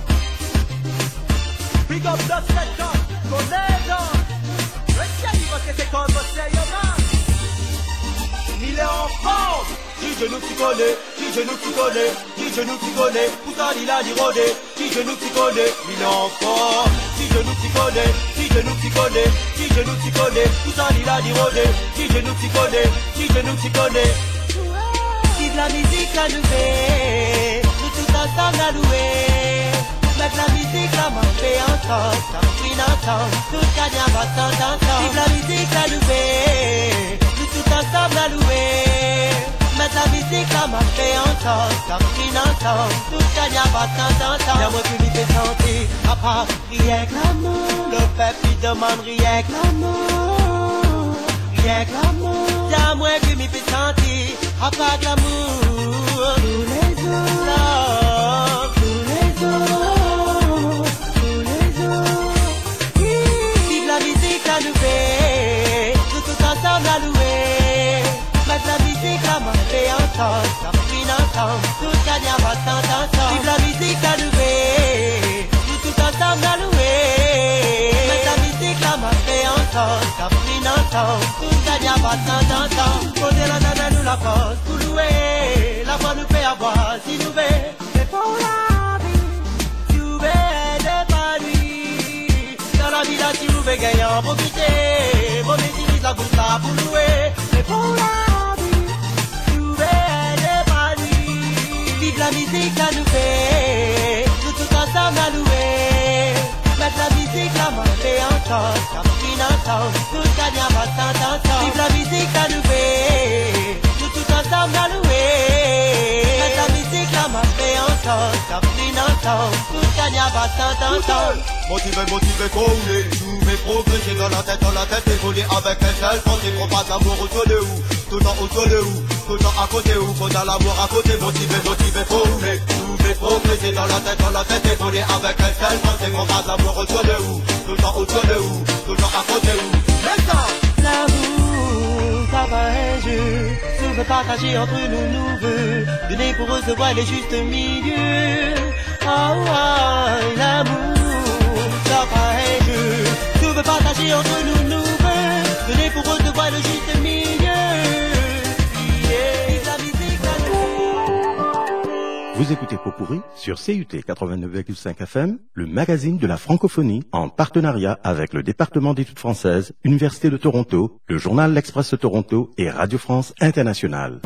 Big up the sector, Conelli, retiens-y parce que c'est comme c'est Yoma. Il est en forme, D J Nous qui connaît, D J Nous qui connaît, D J Nous qui connaît, pourtant il a dit rodé, D J Nous qui connaît, il est en forme, D J Nous qui connaît, D J Nous qui connaît, D J Nous qui connaît, pourtant il a dit rodé, D J Nous qui connaît, D J Nous qui connaît. Vive la musique à louer, nous tous ensemble à louer. Mettre la musique à monter ensemble, ça me ensemble, tout gagnant va s'entendre. Vive la musique à louer, nous tous ensemble à louer. Mettre la musique à monter ensemble, ça me ensemble, tout gagnant va s'entendre. Y'a moi qui lui fait sentir, à part rien que l'amour. Le peuple il demande rien que l'amour, rien que l'amour. Y'a moi qui m'y fait sentir, à part de l'amour. Tous les jours, love, tous les jours, tous les jours. Vive la musique à louer, nous tous ensemble à louer. Mettre la musique à monter ensemble, ça me ensemble, tout gagnant va s'entendre. Vive la musique à louer, nous tous ensemble à louer. Mettre la musique à monter ensemble, ça me ensemble, tout gagnant va s'entendre. Poser la nana nous la pose, pour louer, la voix nous fait avoir, si nous veut, c'est pour la vie, tu veux d'épanouir. Dans la vie là, si vous voulez gagner, profiter, bon utilise la goutte là pour louer, c'est pour la vie, tu veux d'épanouir. Vive la musique à nous fait, nous tous ensemble à louer. Mettre la musique à monter ensemble, ça me ensemble, tout gagnant va s'entendre. Vive la musique à nous fait, nous tous ensemble à louer. Mettre la musique à monter ensemble, ça me ensemble, tout gagnant va s'entendre. Motivé, motivé, couler, tous mes progresser dans la tête, dans la tête, évoluer avec un seul pensée, qu'on passe l'amour autour de où, tout le temps autour de où, tout le temps à côté où, qu'on a l'amour à côté, motivé, motivé, couler, tous mes progresser dans la tête, dans la tête, évoluer avec un seul pensée, qu'on passe l'amour autour de où, tout le temps autour de où, tout le temps à côté où. Maintenant, l'amour, ça va un jeu, nous veut partager entre nous, nous veut, donner pour recevoir les justes milieux. Oh, oh, l'amour. Ça va un jeu, tout veut partager entre nous, nous veut, donner pour recevoir le juste milieu. Yeah. La musique à nous. Vous écoutez Popurrí sur C U T quatre-vingt-neuf virgule cinq F M, le magazine de la francophonie en partenariat avec le département d'études françaises, Université de Toronto, le journal L'Express de Toronto et Radio France Internationale.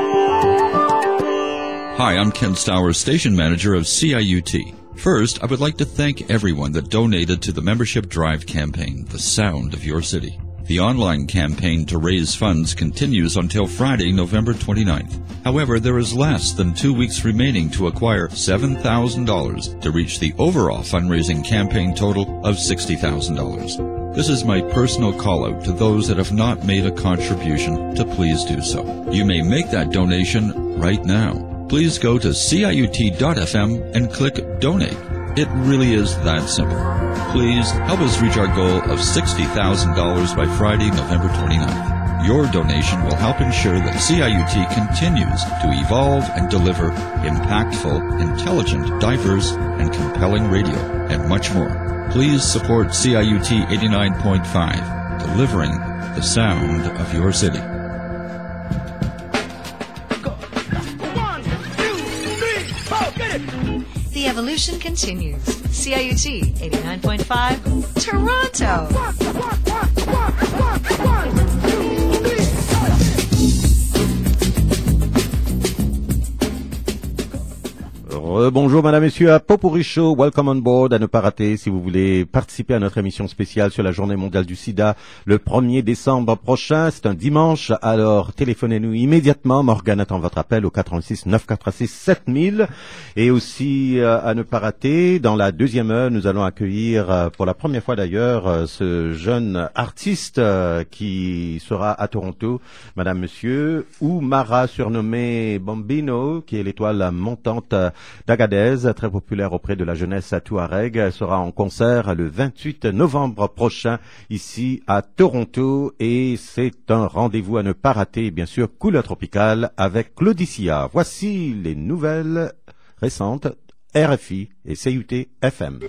Hi, I'm Ken Stowers, station manager of C I U T. First, I would like to thank everyone that donated to the membership drive campaign, The Sound of Your City. The online campaign to raise funds continues until Friday, November twenty-ninth. However, there is less than two weeks remaining to acquire seven thousand dollars to reach the overall fundraising campaign total of sixty thousand dollars. This is my personal call out to those that have not made a contribution to please do so. You may make that donation right now. Please go to C I U T dot F M and click Donate. It really is that simple. Please help us reach our goal of sixty thousand dollars by Friday, November twenty-ninth. Your donation will help ensure that C I U T continues to evolve and deliver impactful, intelligent, diverse, and compelling radio, and much more. Please support C I U T eighty-nine point five, delivering the sound of your city. The evolution continues. C I U T eighty-nine point five, Toronto. Euh, bonjour madame, messieurs, à Popurrí Show, welcome on board, à ne pas rater si vous voulez participer à notre émission spéciale sur la journée mondiale du sida le premier décembre prochain, c'est un dimanche, alors téléphonez-nous immédiatement, Morgane attend votre appel au quatre-vingt-six neuf cent quatre-vingt-six sept mille et aussi euh, à ne pas rater, dans la deuxième heure, nous allons accueillir euh, pour la première fois d'ailleurs euh, ce jeune artiste euh, qui sera à Toronto, madame, monsieur, Oumara surnommée Bambino, qui est l'étoile montante euh, d'Agadez, très populaire auprès de la jeunesse touareg, sera en concert le vingt-huit novembre prochain ici à Toronto et c'est un rendez-vous à ne pas rater, bien sûr, Couleur Tropicale avec Claudicia. Voici les nouvelles récentes R F I et C U T F M.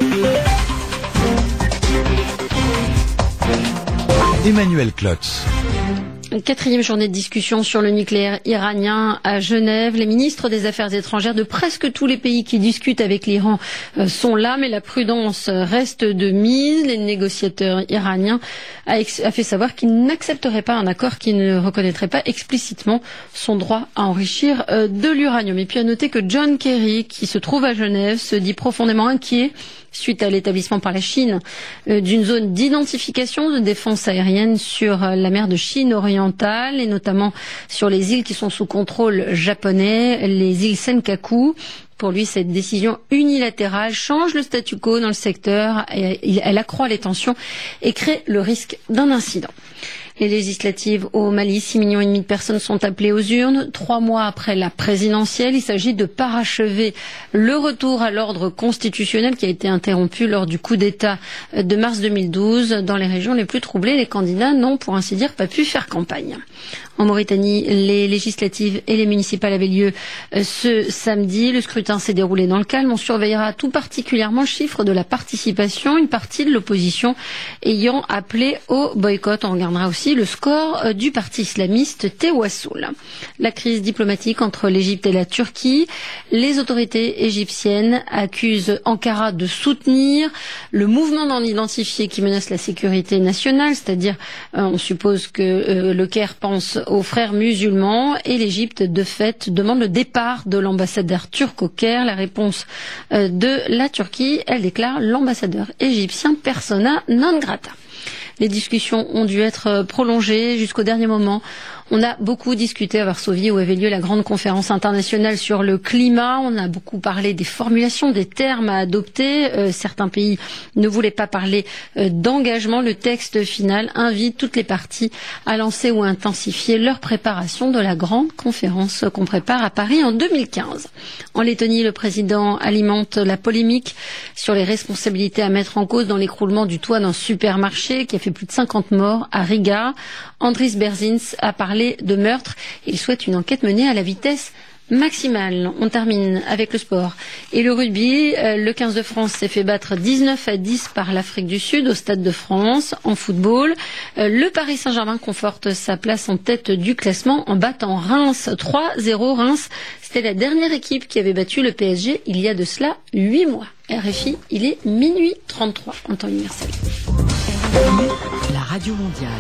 Emmanuel Klotz. Quatrième journée de discussion sur le nucléaire iranien à Genève. Les ministres des Affaires étrangères de presque tous les pays qui discutent avec l'Iran euh, sont là, mais la prudence reste de mise. Les négociateurs iraniens a, ex- a fait savoir qu'ils n'accepteraient pas un accord qui ne reconnaîtrait pas explicitement son droit à enrichir euh, de l'uranium. Et puis à noter que John Kerry, qui se trouve à Genève, se dit profondément inquiet suite à l'établissement par la Chine euh, d'une zone d'identification de défense aérienne sur euh, la mer de Chine orientale et notamment sur les îles qui sont sous contrôle japonais, les îles Senkaku. Pour lui, cette décision unilatérale change le statu quo dans le secteur, et elle accroît les tensions et crée le risque d'un incident. Les législatives au Mali, six millions et demi de personnes sont appelées aux urnes. Trois mois après la présidentielle, il s'agit de parachever le retour à l'ordre constitutionnel qui a été interrompu lors du coup d'État de mars deux mille douze. Dans les régions les plus troublées, les candidats n'ont, pour ainsi dire, pas pu faire campagne. En Mauritanie, les législatives et les municipales avaient lieu ce samedi. Le scrutin s'est déroulé dans le calme. On surveillera tout particulièrement le chiffre de la participation. Une partie de l'opposition ayant appelé au boycott. On regardera aussi le score du parti islamiste Tewassoul. La crise diplomatique entre l'Égypte et la Turquie. Les autorités égyptiennes accusent Ankara de soutenir le mouvement non identifié qui menace la sécurité nationale, c'est-à-dire euh, on suppose que euh, le Caire pense aux frères musulmans et l'Égypte de fait demande le départ de l'ambassadeur turc au Caire. La réponse euh, de la Turquie, elle déclare l'ambassadeur égyptien persona non grata. Les discussions ont dû être prolongées jusqu'au dernier moment. On a beaucoup discuté à Varsovie où avait lieu la grande conférence internationale sur le climat. On a beaucoup parlé des formulations, des termes à adopter. Euh, certains pays ne voulaient pas parler euh, d'engagement. Le texte final invite toutes les parties à lancer ou à intensifier leur préparation de la grande conférence qu'on prépare à Paris en deux mille quinze. En Lettonie, le président alimente la polémique sur les responsabilités à mettre en cause dans l'écroulement du toit d'un supermarché qui a fait plus de cinquante morts à Riga. Andris Berzins a parlé de meurtre. Il souhaite une enquête menée à la vitesse maximale. On termine avec le sport et le rugby. Le quinze de France s'est fait battre dix-neuf à dix par l'Afrique du Sud au Stade de France. En football, le Paris Saint-Germain conforte sa place en tête du classement en battant Reims trois zéro. Reims, c'était la dernière équipe qui avait battu le P S G il y a de cela huit mois. R F I, il est minuit trente-trois en temps universel. La radio mondiale.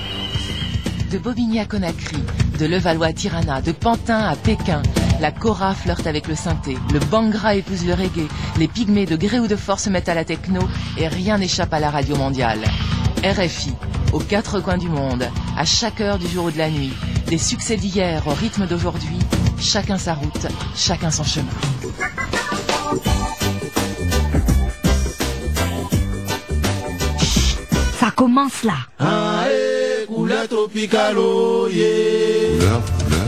De Bobigny à Conakry, de Levallois à Tirana, de Pantin à Pékin, la kora flirte avec le synthé, le bangra épouse le reggae, les pygmées de gré ou de force se mettent à la techno et rien n'échappe à la radio mondiale. R F I, aux quatre coins du monde, à chaque heure du jour ou de la nuit, des succès d'hier au rythme d'aujourd'hui, chacun sa route, chacun son chemin. Ça commence là. Ah, eh, couleur tropicale, oh yeah. Couleur,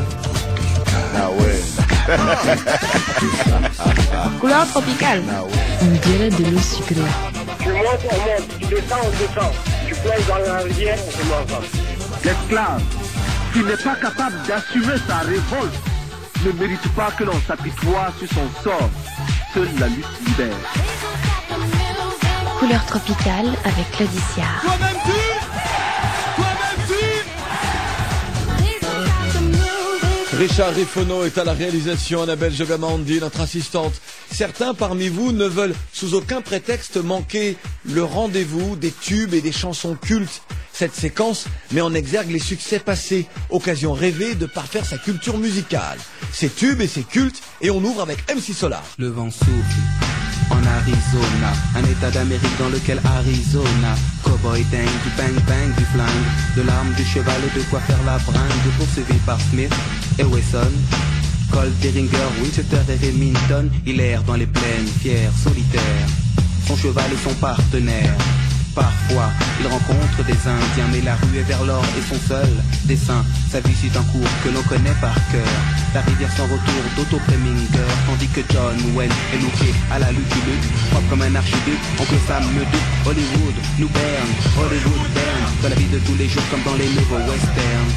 couleur. Ah ouais. Couleur tropicale. Ah ouais. On dirait de l'eau sucrée. Tu montes, on monte. Tu descends, on descend. Tu plonges dans la rivière, on se met ensemble. L'esclave qui n'est pas capable d'assumer sa révolte ne mérite pas que l'on s'apitoie sur son sort. Seule la lutte libère. Couleur tropicale avec Claudicia. Toi-même tu, toi-même tu. Richard Rifono est à la réalisation, Annabelle Jogamandi, notre assistante. Certains parmi vous ne veulent sous aucun prétexte manquer le rendez-vous des tubes et des chansons cultes. Cette séquence met en exergue les succès passés, occasion rêvée de parfaire sa culture musicale. Ces tubes et ces cultes, et on ouvre avec M C Solar. Le vent souffle en Arizona, un état d'Amérique dans lequel Arizona, cowboy dingue, du bang bang, du flingue, de l'arme, du cheval et de quoi faire la bringue, poursuivi par Smith et Wesson, Colt, Derringer, Winchester et Remington, il erre dans les plaines, fier, solitaire, son cheval est son partenaire. Parfois, il rencontre des Indiens, mais la rue est vers l'or et son seul dessin. Sa vie suit un cours que l'on connaît par cœur. La rivière sans retour d'Otto Preminger, tandis que John Wayne est looké à la Lucky Luke, propre comme un archiduc, oncle Sam me doute. Hollywood nous berne, Hollywood berne, dans la vie de tous les jours comme dans les nouveaux westerns.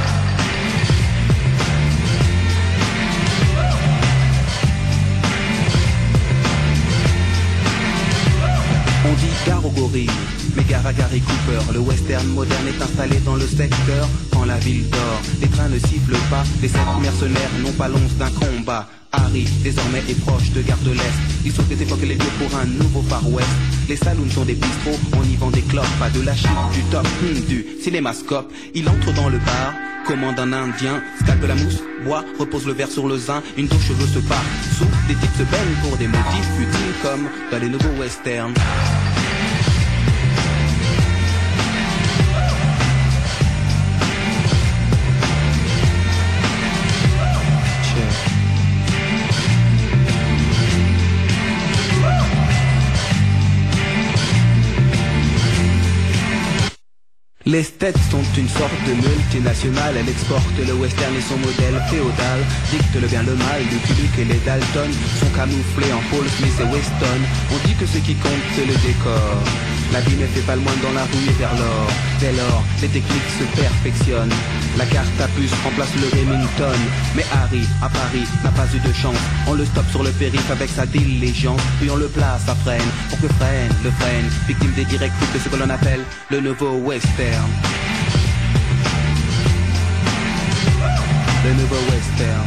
On dit gare aux gorilles, mais gare à Gary Cooper. Le western moderne est installé dans le secteur quand la ville dort. Les trains ne sifflent pas, les sept mercenaires n'ont pas l'once d'un combat. Harry, désormais, est proche de Gare de l'Est. Il sauve des époques les lieux pour un nouveau Far West. Les saloons sont des bistrots, on y vend des clopes, pas de la chip, du top, hum, du cinémascope. Il entre dans le bar, commande un indien, scalpe la mousse, boit, repose le verre sur le zin, une douche cheveux se part, sous, des types se baignent pour des motifs futiles comme dans les nouveaux westerns. Les States sont une sorte de multinationale, elle exporte le western et son modèle féodal, dicte le bien le mal, Lucky Luke et les Dalton sont camouflés en Paul Smith et Weston. On dit que ce qui compte c'est le décor, la vie ne fait pas le moindre dans la rue et vers l'or. Dès lors, les techniques se perfectionnent, la carte à puce remplace le Remington. Mais Harry, à Paris, n'a pas eu de chance, on le stoppe sur le périph' avec sa diligence, puis on le place à freine, pour que freine, le freine, victime des directives de ce que l'on appelle le nouveau western. Le nouveau western.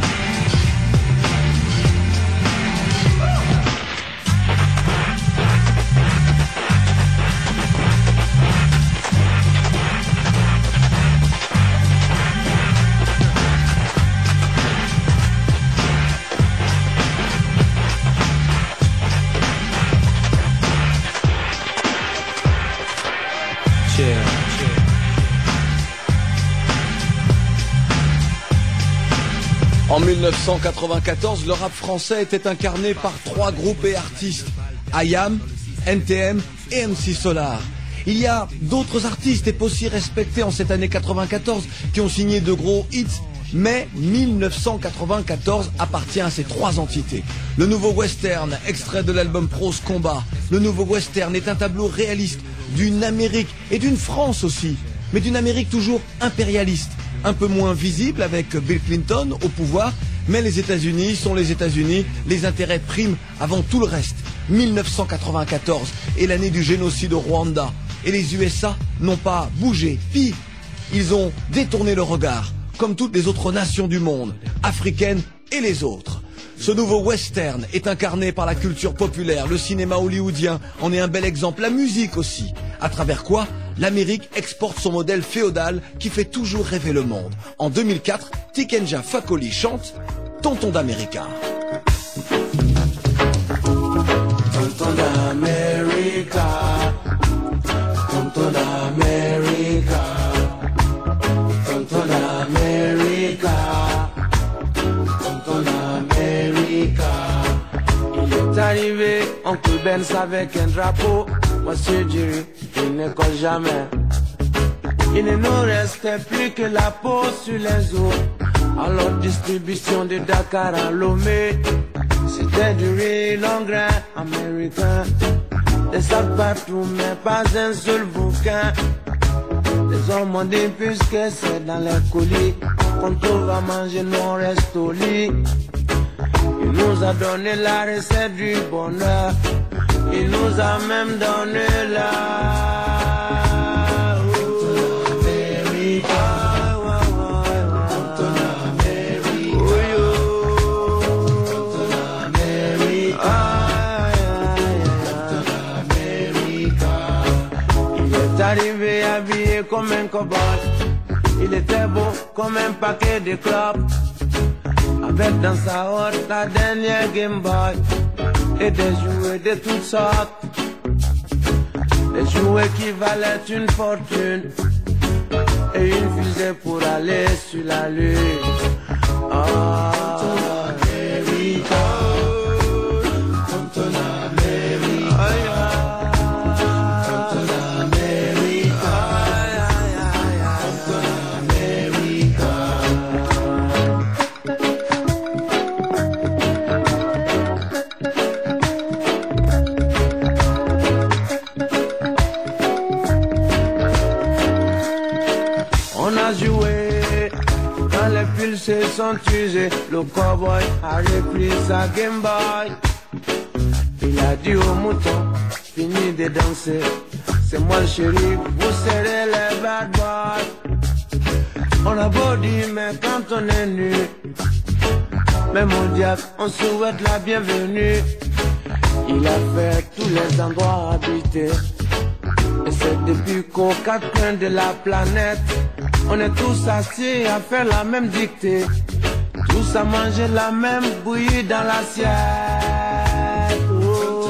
En mille neuf cent quatre-vingt-quatorze, le rap français était incarné par trois groupes et artistes, I A M, N T M et M C Solar. Il y a d'autres artistes et aussi respectés en cette année quatre-vingt-quatorze qui ont signé de gros hits, mais mille neuf cent quatre-vingt-quatorze appartient à ces trois entités. Le nouveau western, extrait de l'album Prose Combat. Le nouveau western est un tableau réaliste d'une Amérique et d'une France aussi, mais d'une Amérique toujours impérialiste. Un peu moins visible avec Bill Clinton au pouvoir, mais les États-Unis sont les États-Unis, les intérêts priment avant tout le reste. mille neuf cent quatre-vingt-quatorze est l'année du génocide au Rwanda, et les U S A n'ont pas bougé, pire, ils ont détourné le regard, comme toutes les autres nations du monde, africaines et les autres. Ce nouveau western est incarné par la culture populaire, le cinéma hollywoodien en est un bel exemple, la musique aussi, à travers quoi l'Amérique exporte son modèle féodal qui fait toujours rêver le monde. En deux mille quatre, Tikenja Fakoly chante Tonton d'América. Tonton d'América, Tonton d'América, Tonton d'América, Tonton d'América. Il est arrivé en Benz avec un drapeau. Monsieur Jerry, il ne colle jamais. Il ne nous restait plus que la peau sur les os. Alors distribution de Dakar à Lomé, c'était du riz long grain américain. Des sacs partout mais pas un seul bouquin. Les hommes ont dit puisque c'est dans les colis qu'on trouve à manger, nous on reste au lit. Il nous a donné la recette du bonheur. Il nous a même donné la Tonton America, Tonton America, comme un cowboy. Il était beau comme un paquet de clopes, avec dans sa haute la dernière Game Boy et des jouets de toutes sortes, des jouets qui valaient une fortune et une fusée pour aller sur la lune. Ah, America, Captain America, Captain America, on a joué quand les fils se sont usés. Le cowboy a repris sa Game Boy. Il a dit au mouton, fini de danser, c'est moi le shérif, vous serez les bad boys. On a beau dire mais quand on est nu, même au diable on souhaite la bienvenue. Il a fait tous les endroits habités, et c'est depuis qu'aux quatre coins de la planète, on est tous assis à faire la même dictée, tous à manger la même bouillie dans l'assiette. Oh,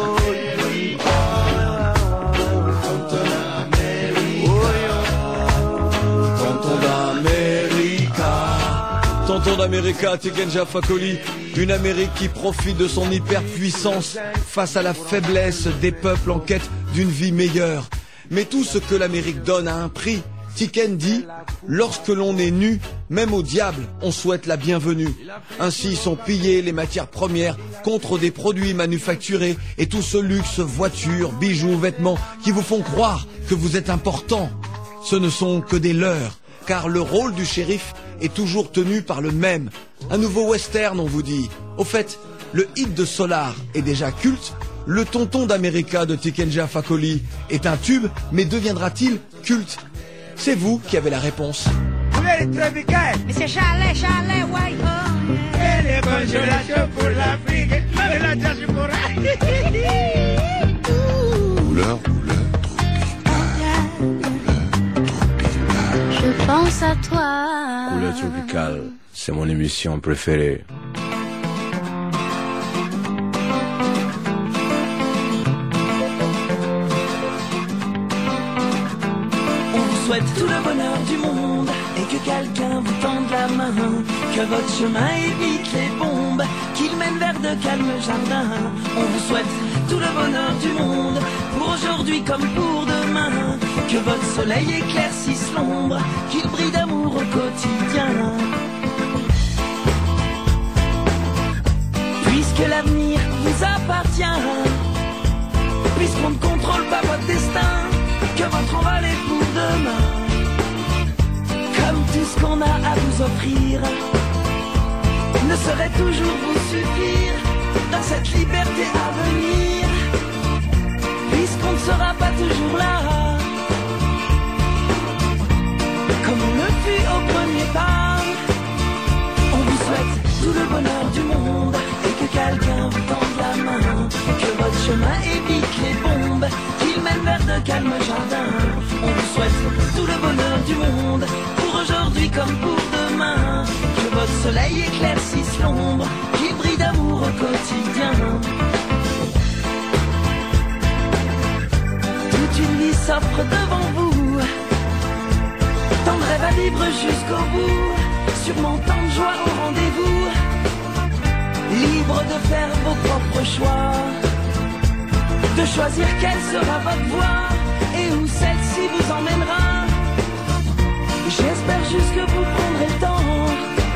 Tonton d'América, Tonton d'América, Tikenja Fakoli, une Amérique qui profite de son hyperpuissance face à la faiblesse des peuples en quête d'une vie meilleure. Mais tout ce que l'Amérique donne a un prix. Tiken dit, lorsque l'on est nu, même au diable, on souhaite la bienvenue. Ainsi sont pillées les matières premières contre des produits manufacturés et tout ce luxe, voitures, bijoux, vêtements qui vous font croire que vous êtes important. Ce ne sont que des leurres, car le rôle du shérif est toujours tenu par le même. Un nouveau western, on vous dit. Au fait, le hit de Solar est déjà culte. Le Tonton d'América de Tikenja Fakoli est un tube, mais deviendra-t-il culte? C'est vous qui avez la réponse. Monsieur Chalet, Chalet, ouais, oh. Et les congélations pour l'Afrique, même la diaspora. Couleur, Je pense à toi. Couleur tropicale, c'est mon émission préférée. Souhaite tout le bonheur du monde et que quelqu'un vous tende la main, que votre chemin évite les bombes, qu'il mène vers de calmes jardins. On vous souhaite tout le bonheur du monde, pour aujourd'hui comme pour demain, que votre soleil éclaircisse l'ombre, qu'il brille d'amour au quotidien. Puisque l'avenir vous appartient, puisqu'on ne contrôle pas votre destin, que votre envol est pour demain. Comme tout ce qu'on a à vous offrir ne saurait toujours vous suffire dans cette liberté à venir, puisqu'on ne sera pas toujours là, comme on le fut au premier pas. On vous souhaite tout le bonheur du monde et que quelqu'un vous tende la main, que votre chemin évite les bombes, qu'il mène vers de calmes jardins. On vous souhaite tout le bonheur du monde, pour aujourd'hui comme pour demain, que votre soleil éclaircisse l'ombre, qu'il brille d'amour au quotidien. Toute une vie s'offre devant vous, tant de rêves à vivre jusqu'au bout, sûrement tant de joie au rendez-vous, libre de faire vos propres choix, de choisir quelle sera votre voie et où celle-ci vous emmènera. J'espère juste que vous prendrez le temps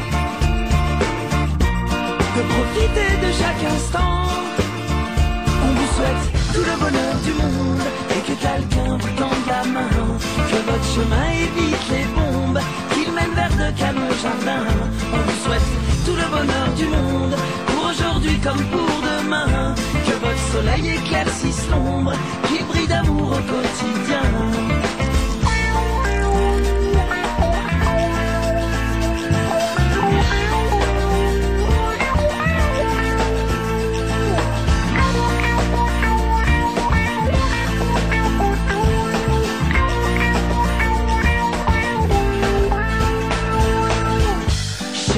de profiter de chaque instant. On vous souhaite tout le bonheur du monde et que quelqu'un vous tende la main, que votre chemin évite les bombes, qu'il mène vers de calmes jardins. On vous souhaite tout le bonheur du monde, pour aujourd'hui comme pour demain, que votre soleil éclaircisse l'ombre, qu'il brille d'amour au quotidien.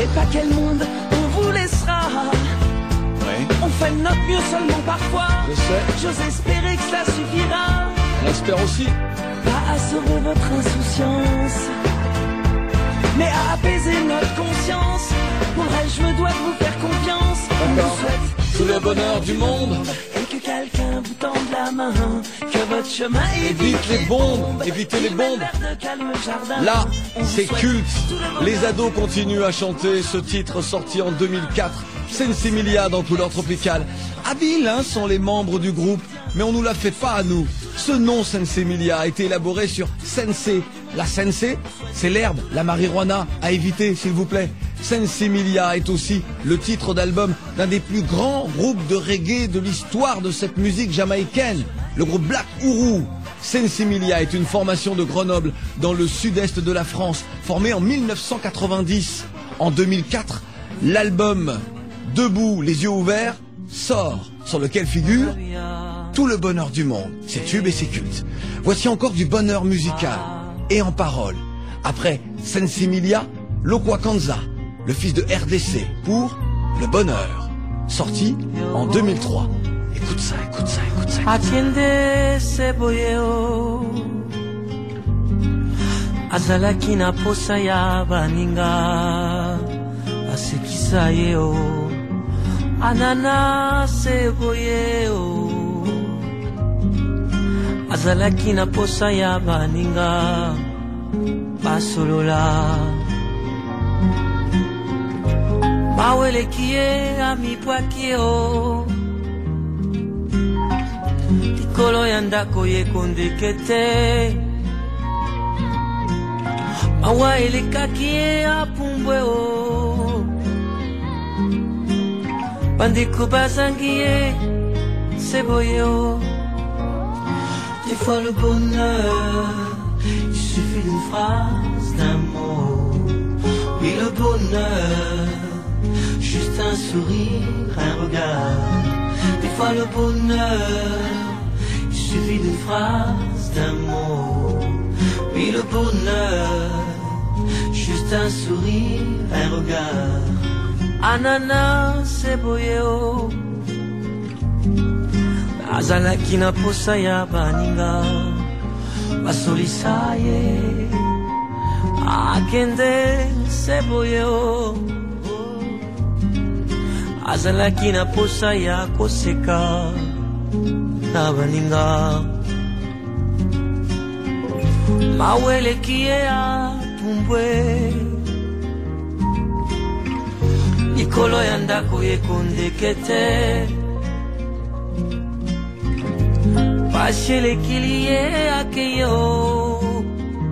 sais pas quel monde on vous laissera. Oui. On fait de notre mieux seulement parfois. Je sais. J'ose espérer que cela suffira. On espère aussi. Pas à sauver votre insouciance, mais à apaiser notre conscience. Pour elle, je me dois de vous faire confiance. On vous souhaite tout le bonheur du monde. Et que quelqu'un vous tende la main. Que votre chemin évite les bombes. Évitez les bombes. Là, c'est culte. Les ados continuent à chanter ce titre sorti en deux mille quatre. Sensimilia dans couleur tropicale. Habiles hein, sont les membres du groupe, mais on nous la fait pas à nous. Ce nom Sensimilia a été élaboré sur sensei. La sensei, c'est l'herbe, la marijuana, à éviter s'il vous plaît. Sensimilia est aussi le titre d'album d'un des plus grands groupes de reggae de l'histoire de cette musique jamaïcaine, le groupe Black Uhuru. Sensimilia est une formation de Grenoble dans le sud-est de la France, formée en mille neuf cent quatre-vingt-dix. En deux mille quatre, l'album Debout, les yeux ouverts sort, sur lequel figure tout le bonheur du monde, ses tubes et ses cultes. Voici encore du bonheur musical et en parole. Après Sensimilia, Lokwakanza, le fils de R D C pour Le Bonheur, sorti en deux mille trois. Écoute ça, écoute ça, écoute ça. Atiende se boyeo Azalaki na posa ya baninga Asekisa yeo Anana se boyeo Azalaki na posa ya baninga Basolola Mawele kie ami poakio Tikolo yandako ye kondekete Mawa eleka kie apumbwe o Bandeko bazangie seboye o Des fois le bonheur il suffit d'une phrase, d'un mot. Oui le bonheur juste un sourire, un regard. Des fois le bonheur, il suffit d'une phrase, d'un mot. Oui le bonheur, juste un sourire, un regard. Ananas seboyeo, azalaki na posa ya baninga, basolisaye, akende seboyeo. Azalaki na posa ya koseka na baninga Mawele kie a pumbwe Nikolo ya ndako ye kondekete Pashele kilie akeyo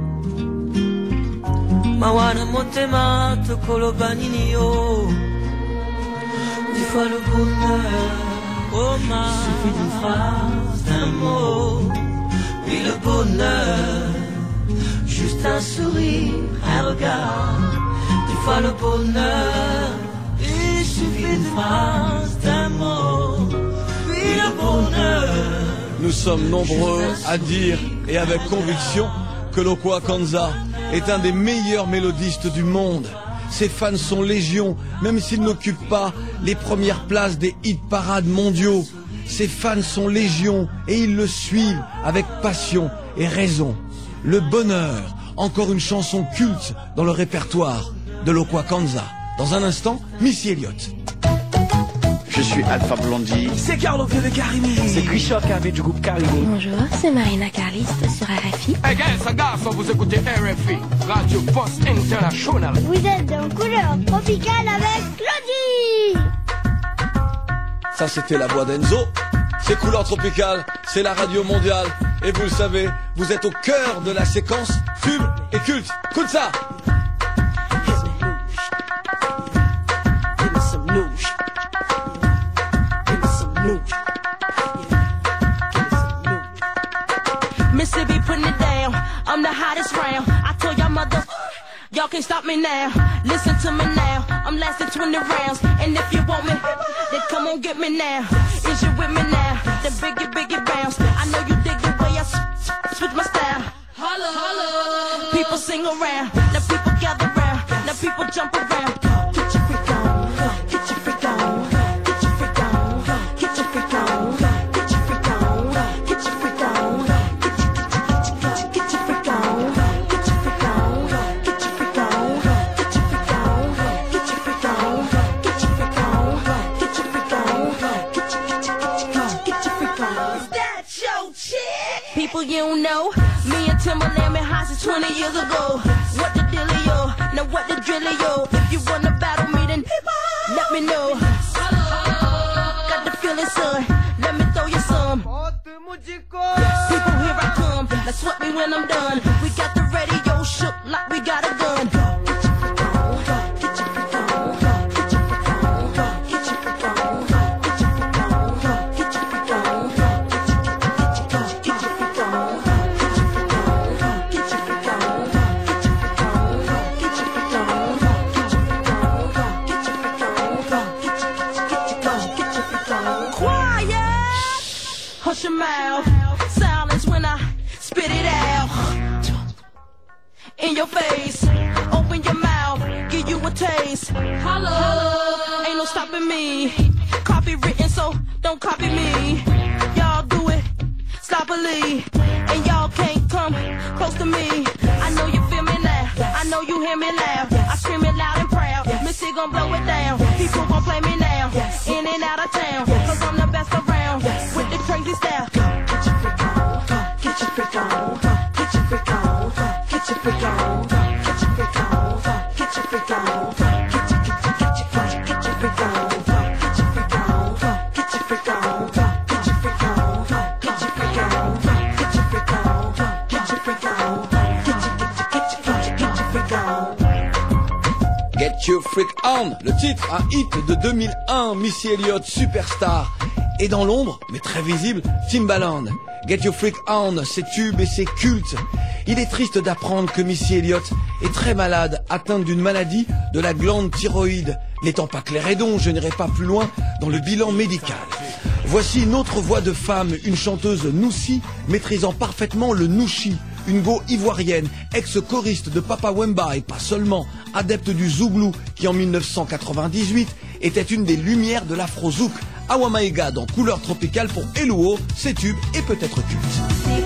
Mawana motema tokolo banini yo Des fois le bonheur, oh ma, il suffit d'une phrase, d'un mot. Oui le bonheur, juste un sourire, un regard. Des fois le bonheur, il suffit d'une phrase, d'un mot. Oui le bonheur. Nous sommes nombreux à dire, et avec conviction, que Lokwakanza est un des meilleurs mélodistes du monde. Ses fans sont légion, même s'ils n'occupent pas les premières places des hit parades mondiaux. Ses fans sont légion et ils le suivent avec passion et raison. Le bonheur, encore une chanson culte dans le répertoire de Lokwakanza. Dans un instant, Missy Elliott. Je suis Alpha Blondie. C'est Carlo Vieux de Carimi. C'est Christophe Carvé du groupe Carimo. Bonjour, c'est Marina Carliste sur R F I. Hey guys, c'est garçon, vous écoutez R F I, Radio Post International. Vous êtes dans couleur tropicale avec Claudie. Ça c'était la voix d'Enzo. C'est Couleur Tropicale, c'est la radio mondiale. Et vous le savez, vous êtes au cœur de la séquence Tube et Culte. Écoute ça. Mississippi putting it down, I'm the hottest round. I told y'all mother, y'all can't stop me now. Listen to me now, I'm lasting twenty rounds. And if you want me, then come on get me now. Is you with me now? Then biggie, biggie bounce. I know you dig the way I switch my style. Holla, holla. People sing around, now people gather round, now people jump around. people you don't know. Me and Timberland been high since twenty years ago. What the dealio? Now what the drillio? If you wanna battle me, then let me know. Got the feeling, son. Let me throw you some. People, here I come. Now sweat me when I'm done. We got the radio shook like we got a gun. Hush your mouth, silence when I spit it out. In your face, open your mouth, give you a taste. Hello, ain't no stopping me. Copy written, so don't copy me. Y'all do it sloppily, and y'all can't come close to me. I know you feel me now, I know you hear me now. I scream it loud and proud, Missy gon' blow it down. People gon' play me now, in and out of town, cause I'm the best around. With the crazy style. Get your freak on, get your freak on, get your freak on, get your freak on, get your freak on, get your freak on, get your get your get your get your freak on, get your freak on, get your freak on, get your freak on, get your freak on, get your freak on, get your freak on, get your get your get your get your freak on. Get Your Freak On, le titre, un hit de deux mille un, Missy Elliott, superstar. Et dans l'ombre, mais très visible, Timbaland. Get Your Freak On, c'est tube et c'est culte. Il est triste d'apprendre que Missy Elliott est très malade, atteinte d'une maladie de la glande thyroïde. N'étant pas clair et donc, je n'irai pas plus loin dans le bilan médical. Voici une autre voix de femme, une chanteuse Noussi, maîtrisant parfaitement le nouchi. Une go ivoirienne, ex-choriste de Papa Wemba et pas seulement, adepte du zouglou, qui en mille neuf cent quatre-vingt-dix-huit était une des lumières de l'afro-zouk. Awa Maïga dans Couleur Tropicale pour Eluo, ses tubes et peut-être culte.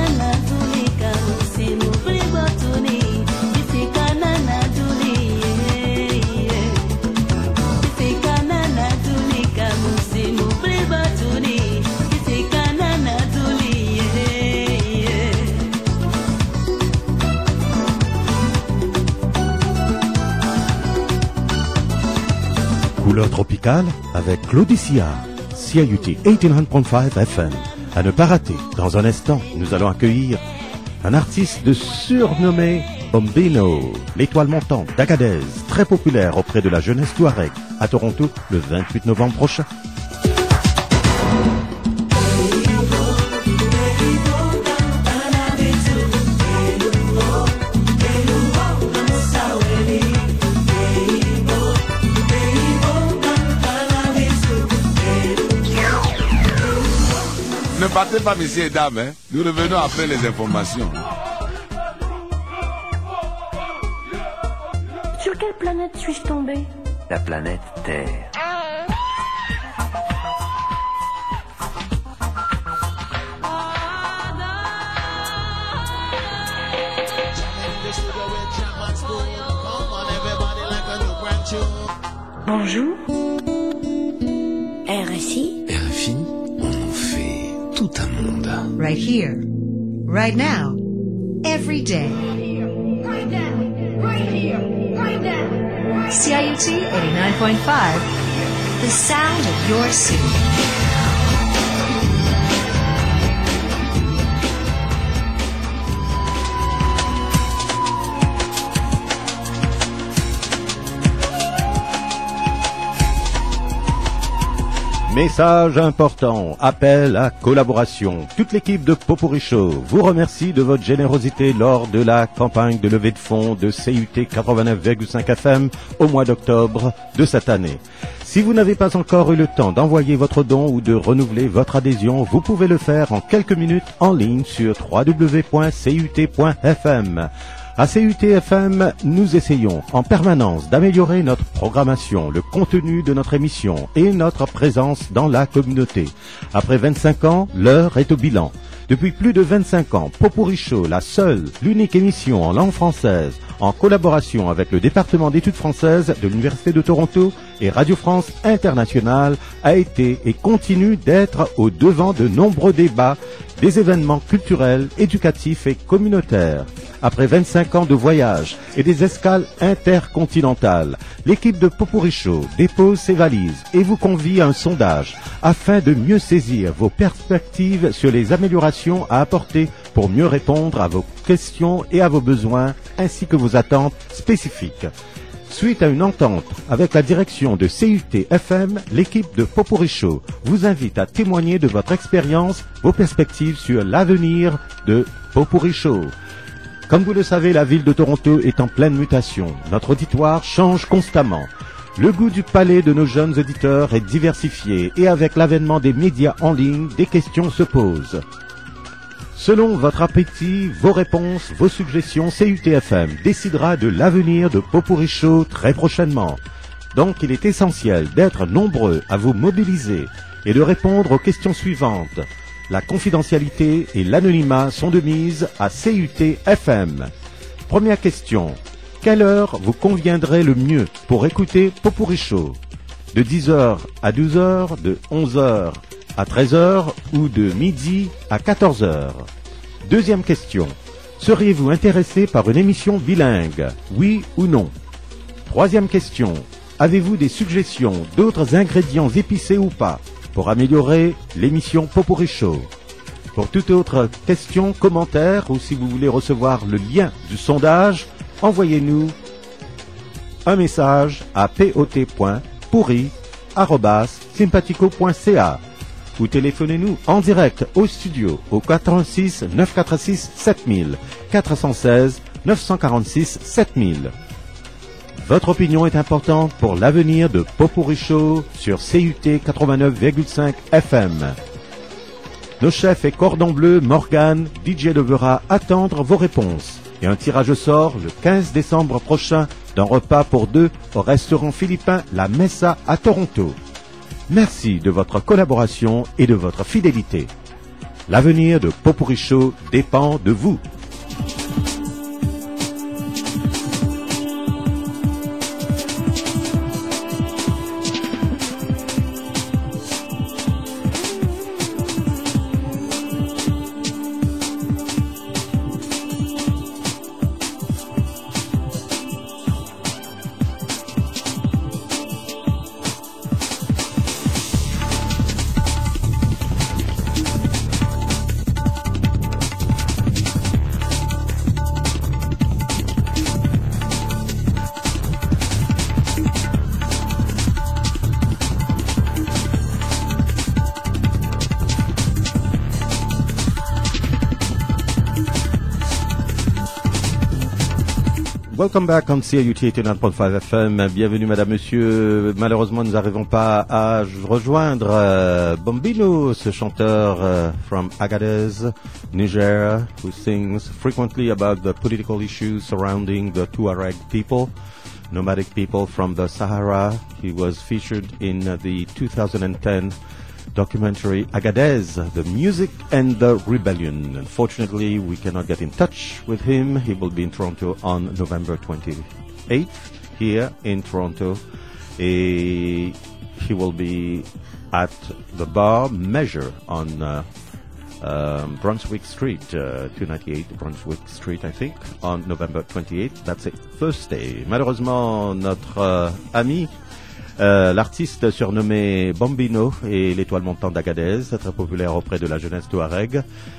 Couleur tropicale avec Claudicia, C I U T dix-neuf point cinq F M. À ne pas rater, dans un instant, nous allons accueillir un artiste de surnommé Bombino, l'étoile montante d'Agadez, très populaire auprès de la jeunesse touareg, à Toronto le vingt-huit novembre prochain. Ne partez pas, messieurs et dames, hein. Nous revenons après les informations. Sur quelle planète suis-je tombé? La planète Terre. Bonjour. R F I. R F I, on en fait tout un monde. Right here, right now, every day. Right now, right here, right now. C I U T eighty-nine point five, the sound of your city. Message important, appel à collaboration. Toute l'équipe de Popurrí Show vous remercie de votre générosité lors de la campagne de levée de fonds de C I U T quatre-vingt-neuf virgule cinq F M au mois d'octobre de cette année. Si vous n'avez pas encore eu le temps d'envoyer votre don ou de renouveler votre adhésion, vous pouvez le faire en quelques minutes en ligne sur w w w point c u t point f m. À C U T F M, nous essayons en permanence d'améliorer notre programmation, le contenu de notre émission et notre présence dans la communauté. Après vingt-cinq ans, l'heure est au bilan. Depuis plus de vingt-cinq ans, Popurrí Show, la seule, l'unique émission en langue française, en collaboration avec le département d'études françaises de l'Université de Toronto, Et Radio France Internationale a été et continue d'être au devant de nombreux débats, des événements culturels, éducatifs et communautaires. Après vingt-cinq ans de voyage et des escales intercontinentales, l'équipe de Popurrí Show dépose ses valises et vous convie à un sondage afin de mieux saisir vos perspectives sur les améliorations à apporter pour mieux répondre à vos questions et à vos besoins ainsi que vos attentes spécifiques. Suite à une entente avec la direction de C U T F M, l'équipe de Popurrí Show vous invite à témoigner de votre expérience, vos perspectives sur l'avenir de Popurrí Show. Comme vous le savez, la ville de Toronto est en pleine mutation. Notre auditoire change constamment. Le goût du palais de nos jeunes auditeurs est diversifié et avec l'avènement des médias en ligne, des questions se posent. Selon votre appétit, vos réponses, vos suggestions, C U T F M décidera de l'avenir de Popurrí Show très prochainement. Donc il est essentiel d'être nombreux à vous mobiliser et de répondre aux questions suivantes. La confidentialité et l'anonymat sont de mise à C U T F M. Première question. Quelle heure vous conviendrait le mieux pour écouter Popurrí Show? De dix heures à douze heures, de onze heures à treize heures ou de midi à quatorze heures. Deuxième question. Seriez-vous intéressé par une émission bilingue? Oui ou non? Troisième question. Avez-vous des suggestions d'autres ingrédients épicés ou pas pour améliorer l'émission Popurrí Show? Pour toute autre question, commentaire ou si vous voulez recevoir le lien du sondage, envoyez-nous un message à pot point pourri arobase sympatico point c a ou téléphonez-nous en direct au studio au quatre un six neuf quatre six sept mille, quatre un six neuf quatre six sept mille. Votre opinion est importante pour l'avenir de Popurrí Show sur C U T quatre-vingt-neuf virgule cinq F M. Nos chefs et cordon bleu, Morgane, D J devra attendre vos réponses. Et un tirage au sort le quinze décembre prochain d'un repas pour deux au restaurant philippin La Mesa à Toronto. Merci de votre collaboration et de votre fidélité. L'avenir de Popurrí Show dépend de vous. Welcome back on C I U T eighty-nine point five F M. Bienvenue madame, monsieur. Malheureusement, nous n'arrivons pas à rejoindre euh, Bombino, ce chanteur uh, from Agadez, Niger, who sings frequently about the political issues surrounding the Tuareg people, nomadic people from the Sahara. He was featured in uh, the two thousand ten documentary Agadez, The Music and the Rebellion. Unfortunately, we cannot get in touch with him. He will be in Toronto on November twenty-eighth, here in Toronto. A, he will be at the bar Measure on uh, um, Brunswick Street, uh, two ninety-eight Brunswick Street, I think, on November twenty-eighth. That's a Thursday. Malheureusement, notre uh, ami Euh, l'artiste surnommé Bombino et l'étoile montante d'Agadez, très populaire auprès de la jeunesse touareg,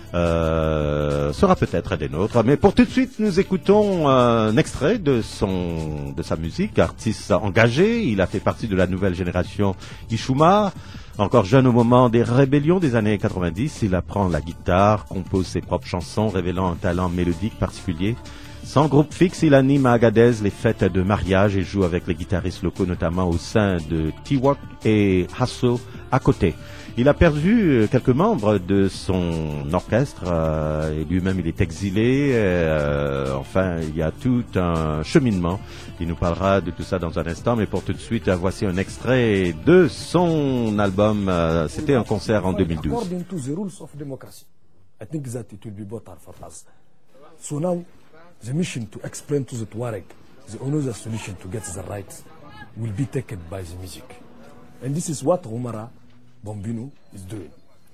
euh, sera peut-être des nôtres. Mais pour tout de suite, nous écoutons un extrait de son, de sa musique. Artiste engagé, il a fait partie de la nouvelle génération Ishuma. Encore jeune au moment des rébellions des années quatre-vingt-dix, il apprend la guitare, compose ses propres chansons, révélant un talent mélodique particulier. Sans groupe fixe, il anime à Agadez les fêtes de mariage et joue avec les guitaristes locaux, notamment au sein de Tiwok et Hasso à côté. Il a perdu quelques membres de son orchestre, euh, et lui-même il est exilé. Euh, enfin, il y a tout un cheminement. Il nous parlera de tout ça dans un instant, mais pour tout de suite, voici un extrait de son album. Euh, C'était un concert en deux mille douze. According to the rules of democracy, I think that it will be better for us. So now, the mission to explain to the Tuareg, the only solution to get the rights will be taken by the music. And this is what Romara Bombino is doing.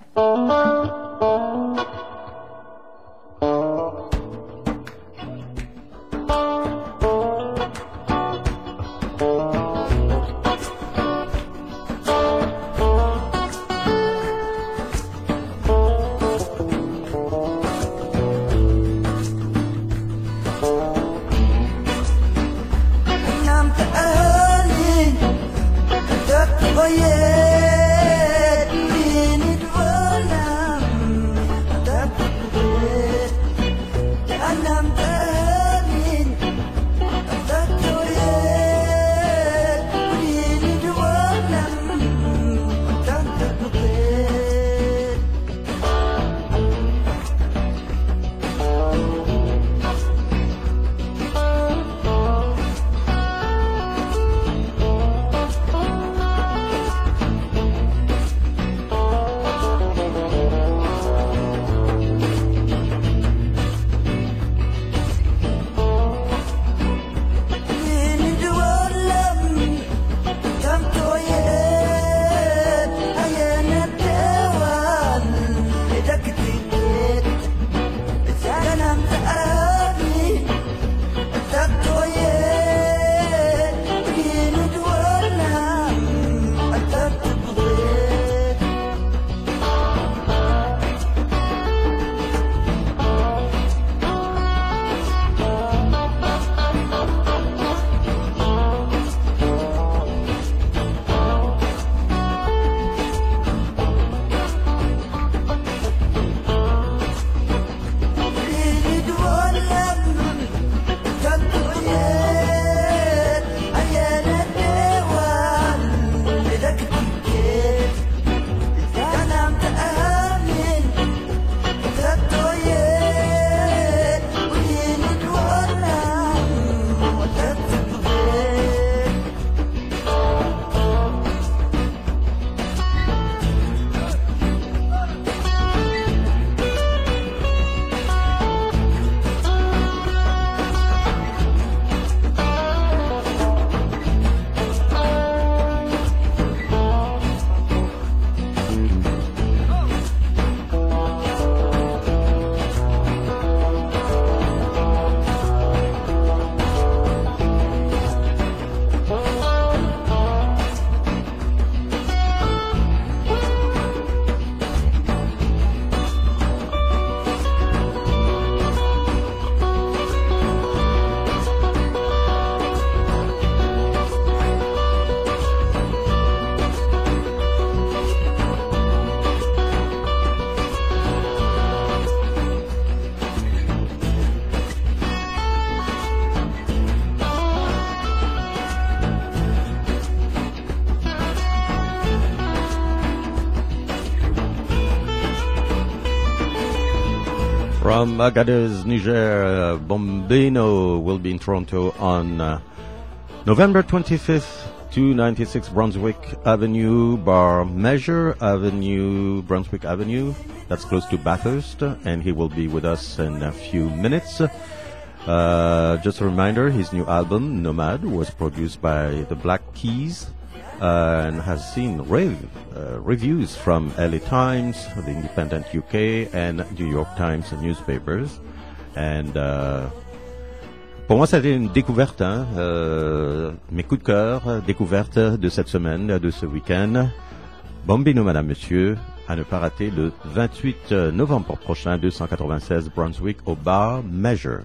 From Agadez, Niger, Bombino will be in Toronto on uh, November twenty-fifth, two ninety-six Brunswick Avenue, Bar Measure Avenue, Brunswick Avenue. That's close to Bathurst, and he will be with us in a few minutes. Uh, just a reminder, his new album, Nomad, was produced by the Black Keys uh, and has seen rave, uh, reviews from L A Times, the Independent U K, and New York Times newspapers. And uh, pour moi, ça a été une découverte, hein, euh, mes coups de cœur, découverte de cette semaine, de ce week-end. Bombino, madame, monsieur, à ne pas rater le vingt-huit novembre prochain, deux cent quatre-vingt-seize Brunswick, au Bar Measure.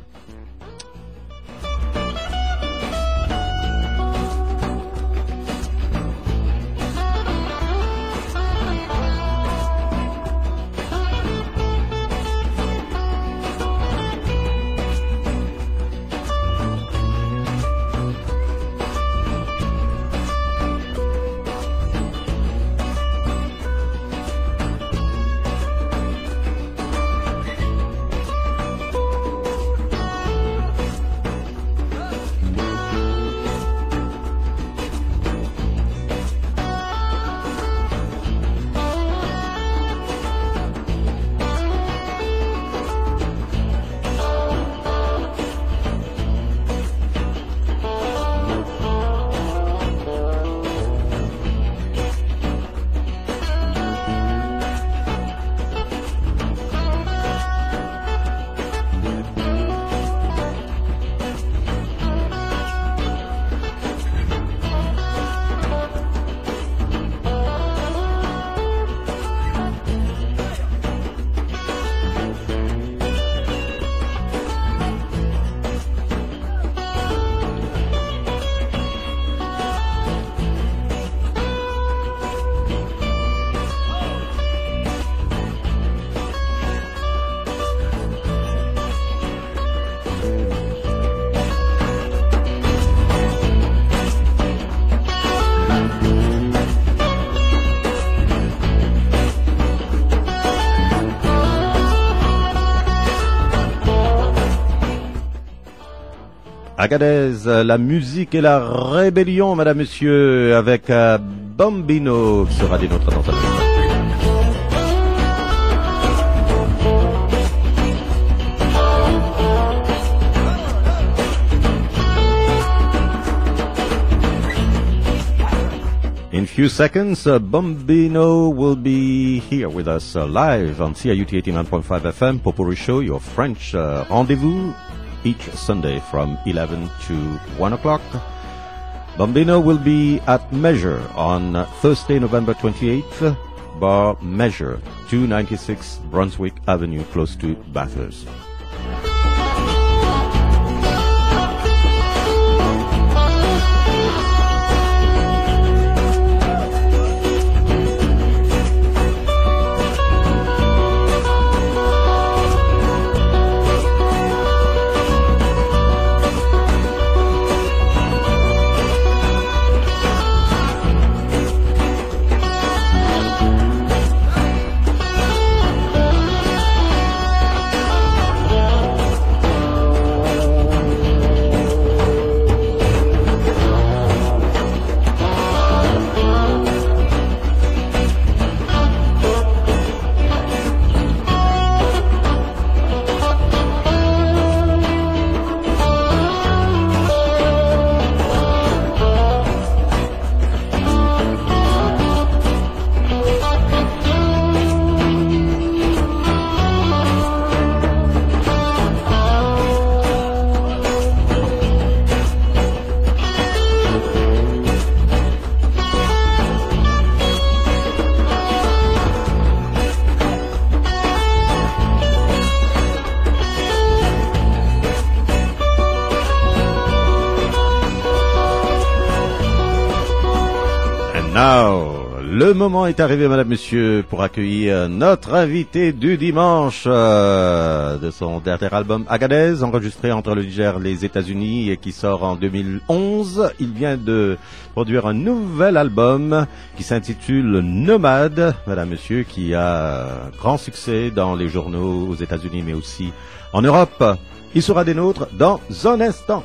Agadez, la musique et la rébellion, madame, monsieur, avec euh, Bambino, qui sera des nôtres dans un instant. In few seconds, uh, Bambino will be here with us uh, live on C I U T eighty-nine point five F M, Popuri Show, your French uh, rendezvous, each Sunday from eleven to one o'clock. Bambino will be at Measure on uh, Thursday, November twenty-eighth, Bar Measure, two ninety-six Brunswick Avenue, close to Bathurst. Le moment est arrivé, madame, monsieur, pour accueillir notre invité du dimanche euh, de son dernier album Agadez, enregistré entre le Niger et les États-Unis et qui sort en deux mille onze. Il vient de produire un nouvel album qui s'intitule Nomade, madame, monsieur, qui a grand succès dans les journaux aux États-Unis mais aussi en Europe. Il sera des nôtres dans un instant.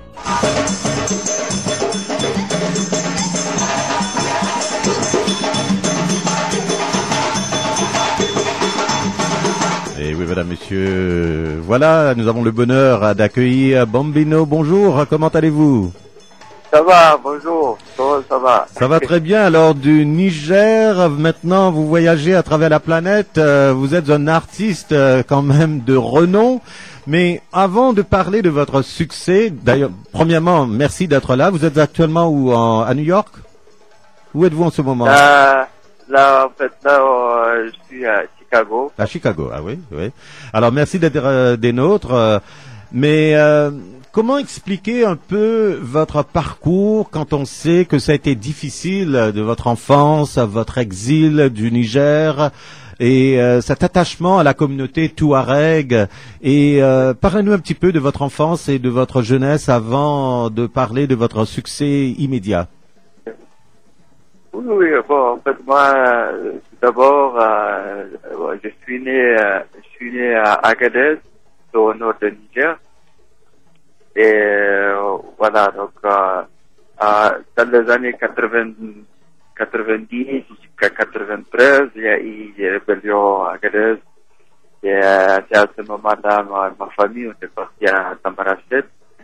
Et oui, mesdames, messieurs, voilà, nous avons le bonheur d'accueillir Bambino. Bonjour, comment allez-vous? Ça va, bonjour, ça, ça va. Ça va très bien. Alors, du Niger, maintenant, vous voyagez à travers la planète. Vous êtes un artiste quand même de renom. Mais avant de parler de votre succès, d'ailleurs, premièrement, merci d'être là. Vous êtes actuellement où, en, à New York? Où êtes-vous en ce moment? Là, là en fait, là, euh, je suis à Chicago. À Chicago, ah oui, oui. Alors, merci d'être euh, des nôtres. Euh, mais euh, comment expliquer un peu votre parcours quand on sait que ça a été difficile de votre enfance, votre exil du Niger et euh, cet attachement à la communauté Touareg? Et euh, parlez-nous un petit peu de votre enfance et de votre jeunesse avant de parler de votre succès immédiat. Oui, oui, bon, en fait, moi, euh, tout d'abord, euh, je suis né, euh, je suis né à Agadez, au nord de Niger. Et euh, voilà, donc, euh, euh, dans les années quatre-vingts, quatre-vingt-dix jusqu'à quatre-vingt-treize, il y a eu des rébellions à Agadez. Et euh, c'est à ce moment-là, ma, ma famille, on est parti à Tamarachet.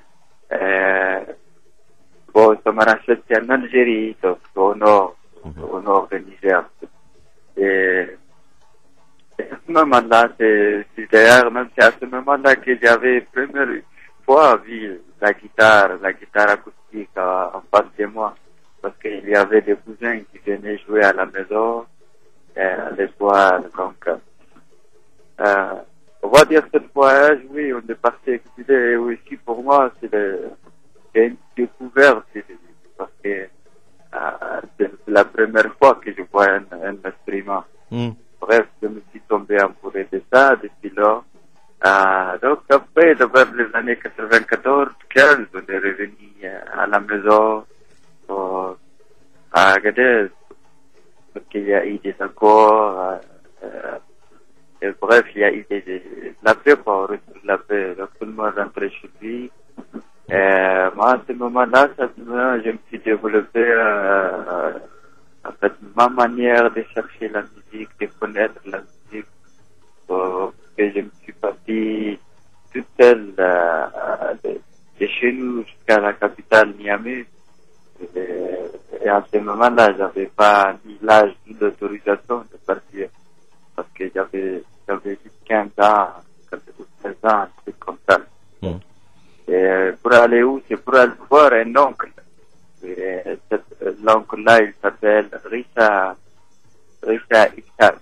Bon, Tamarachet, c'est en Algérie, donc au nord, au nord de Niger. Et, et à ce moment-là, c'est, c'est d'ailleurs, même c'est à ce moment-là que j'avais première fois vu la guitare, la guitare acoustique euh, en face de moi. Parce qu'il y avait des cousins qui venaient jouer à la maison, euh, les soirs, donc, euh, on va dire cette voyage, oui, on est parti écouter, et aussi pour moi, c'est, le, c'est une découverte, parce que euh, c'est la première fois que je vois un, un instrument. Mm. Bref, je me suis tombé amoureux de ça depuis là. Euh, donc après, vers les années quatre-vingt-quatorze, quinze, on est revenu à la maison, au, à Agadez, parce qu'il y a eu des accords, euh, euh, et bref, il y a eu des, des, la paix, quoi, on retrouve la paix, donc tout le monde rentrait chez lui. Et moi, à ce moment-là, ça, je me suis développé, euh, en fait, ma manière de chercher la musique, de connaître la musique, euh, que je me suis parti toute seule euh, de, de chez nous jusqu'à la capitale Niamey. Et, et à ce moment-là, j'avais pas ni l'âge ni l'autorisation de partir parce que j'avais j'avais juste quinze ans, seize ans, un truc comme ça. Mm. Et pour aller où? C'est pour aller voir un oncle. Et cet, l'oncle-là, il s'appelle Rissa, Rissa Iqtar.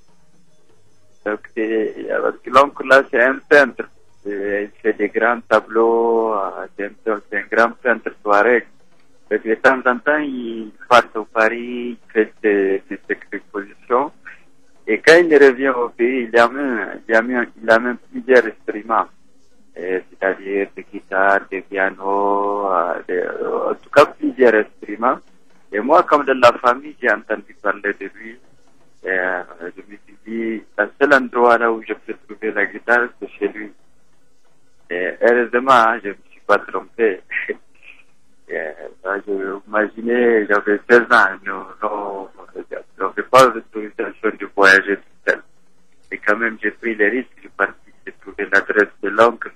Donc, c'est, parce que l'oncle-là, c'est un peintre. Et il fait des grands tableaux, c'est un, c'est un grand peintre touareg. Donc, de temps en temps, il part au Paris, il fait des, des expositions. Et quand il revient au pays, il a même, il a même, il a même plusieurs instruments. Et, c'est-à-dire des guitares, des pianos, des, en tout cas plusieurs instruments. Et moi, comme de la famille, j'ai entendu parler de lui. Et euh, je me suis dit, le seul endroit là où je peux trouver la guitare, c'est chez lui. Et heureusement, je ne me suis pas trompé. Et, là, je imaginais, j'avais seize ans, non, non, j'avais pas l'autorisation de voyager tout seul. Et quand même, j'ai pris les risques, je suis parti, j'ai trouvé l'adresse de l'oncle.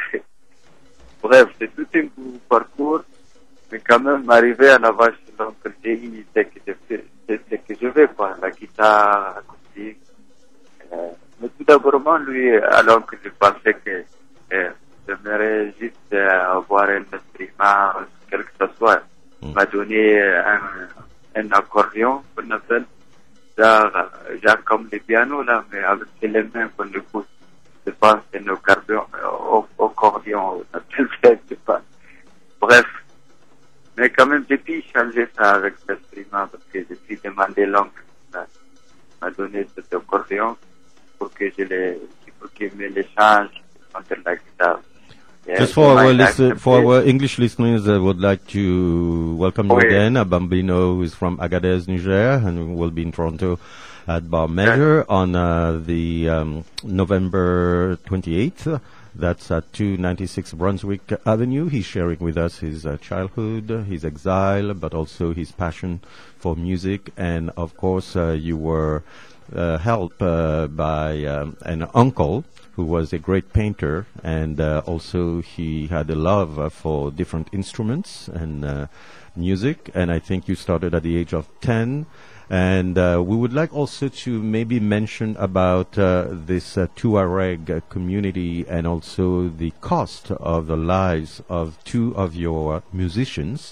Bref, c'est tout un parcours, mais quand même, arrivé à la vache de l'oncle, j'ai une idée que je fais, c'est ce que je veux, quoi, la guitare acoustique. Euh, mais tout d'abord, lui, à l'oncle, je pensais que euh, j'aimerais juste euh, avoir un instrument, quel que ce soit. Il m'a donné un, un accordion, qu'on appelle, genre, genre comme les pianos, là, mais avec les mains qu'on le pousse. Je pense que c'est un accordion, au accordion, on appelle ça, je sais pas. Bref. Mais quand même, j'ai pu changer ça avec l'instrument parce que j'ai pu demander l'oncle. Il m'a donné cet accordion pour que je le, pour qu'il me le change contre la guitare. Yeah, Just for our, listen, for our English listeners, I would like to welcome you oh, again. Yeah. Bambino is from Agadez, Niger, and will be in Toronto at Bar Measure yeah. on uh, the um, November twenty-eighth. That's at two ninety-six Brunswick Avenue. He's sharing with us his uh, childhood, his exile, but also his passion for music. And of course, uh, you were uh, helped uh, by um, an uncle who was a great painter, and uh, also he had a love uh, for different instruments and uh, music. And I think you started at the age of ten. And uh, we would like also to maybe mention about uh, this uh, Tuareg uh, community and also the cost of the lives of two of your musicians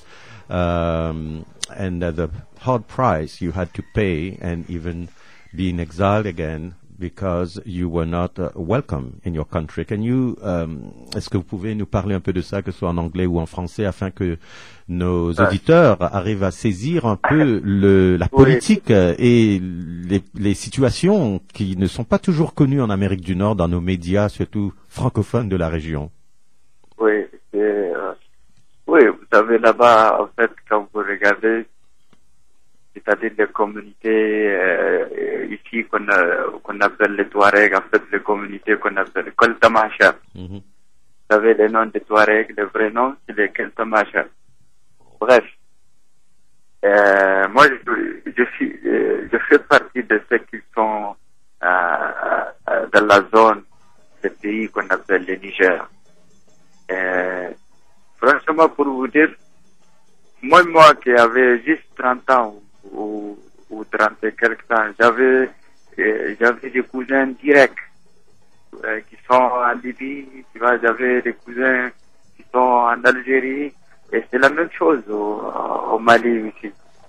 um, and uh, the hard price you had to pay and even being exiled again because you were not uh, welcome in your country. Can you, um, est-ce que vous pouvez nous parler un peu de ça, que ce soit en anglais ou en français, afin que nos ouais. auditeurs arrivent à saisir un peu le, la politique oui. et les, les situations qui ne sont pas toujours connues en Amérique du Nord dans nos médias, surtout francophones de la région? Oui, c'est, euh, oui, vous savez, là-bas, en fait, quand vous regardez, c'est-à-dire les communautés euh, ici qu'on, a, qu'on appelle les Touaregs, en fait, les communautés qu'on appelle les Koltamacha. Mm-hmm. Vous savez, les noms des Touaregs, le vrai nom, c'est les Koltamacha. Bref, euh, moi, je, je, suis, je fais partie de ceux qui sont euh, dans la zone des pays qu'on appelle le Niger. Euh, franchement, pour vous dire, moi, moi qui avais juste trente ans, ou, ou trente et quelques ans, j'avais, euh, j'avais des cousins directs, euh, qui sont en Libye, tu vois, j'avais des cousins qui sont en Algérie, et c'est la même chose au, au Mali aussi.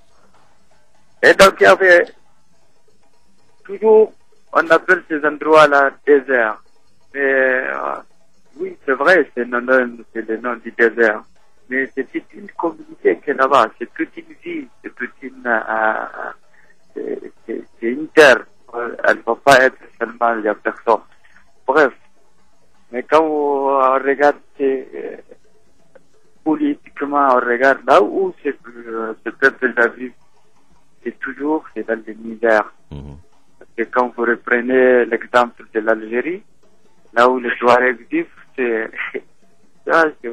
Et donc, il y avait toujours, on appelle ces endroits-là désert. Mais, euh, oui, c'est vrai, c'est le nom, c'est le nom du désert. Mais c'est toute une communauté qui est là-bas, c'est toute une vie, c'est toute une, euh, c'est, c'est, c'est une terre. Elle ne va pas être seulement, il n'y a personne. Bref. Mais quand on regarde, euh, politiquement, on regarde là où ce, euh, ce peuple-là vit, c'est toujours, c'est dans les misères. Mmh. Parce que quand vous reprenez l'exemple de l'Algérie, là où les Touaregs vivent, c'est, ça, c'est vrai.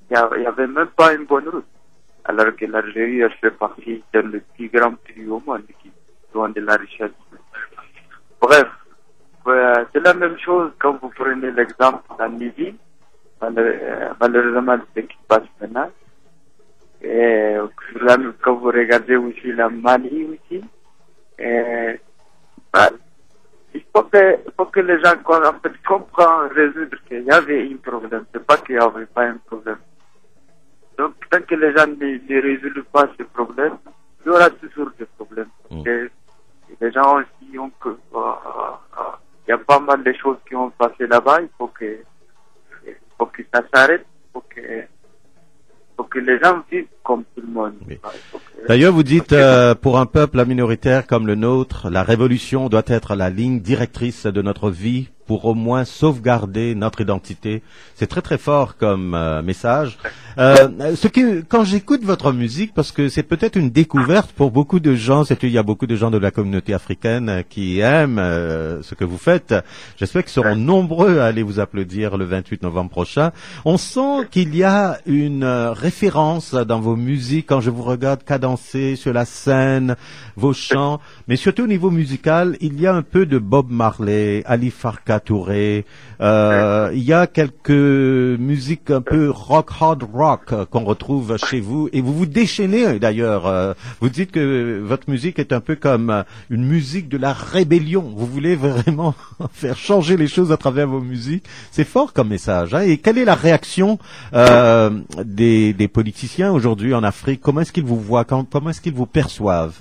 il n'y avait même pas une bonne route. Alors que l'Algérie, elle fait partie de le plus grand pays au monde qui donne de la richesse. Bref, euh, c'est la même chose quand vous prenez l'exemple en Libye, malheureusement ce qui se passe maintenant. Et là, quand vous regardez aussi la Mali aussi, et, bah, il faut que, il faut que les gens en fait, comprennent, résoudre qu'il y avait un problème. C'est pas qu'il n'y avait pas un problème. Donc, tant que les gens ne, ne résolvent pas ce problème, il y aura toujours des problèmes. Mm. Et, et les gens aussi ont que, euh, euh, il y a pas mal de choses qui ont passé là-bas. Il faut que, il faut que ça s'arrête. Il faut que, il faut que les gens vivent comme tout le monde. Oui. D'ailleurs, vous dites, euh, pour un peuple minoritaire comme le nôtre, la révolution doit être la ligne directrice de notre vie pour au moins sauvegarder notre identité. C'est très très fort comme euh, message. Euh, ce qui, quand j'écoute votre musique, parce que c'est peut-être une découverte pour beaucoup de gens, c'est qu'il y a beaucoup de gens de la communauté africaine qui aiment euh, ce que vous faites. J'espère qu'ils seront nombreux à aller vous applaudir le vingt-huit novembre prochain. On sent qu'il y a une euh, référence dans vos musiques quand je vous regarde cadencer sur la scène, vos chants, mais surtout au niveau musical, il y a un peu de Bob Marley, Ali Farka Touré, euh, il y a quelques musiques un peu rock, hard rock euh, qu'on retrouve chez vous, et vous vous déchaînez d'ailleurs, euh, vous dites que votre musique est un peu comme euh, une musique de la rébellion, vous voulez vraiment faire changer les choses à travers vos musiques, c'est fort comme message, hein. Et quelle est la réaction euh, des, des politiciens aujourd'hui en Afrique? Comment est-ce qu'ils vous voient, comment, comment est-ce qu'ils vous perçoivent?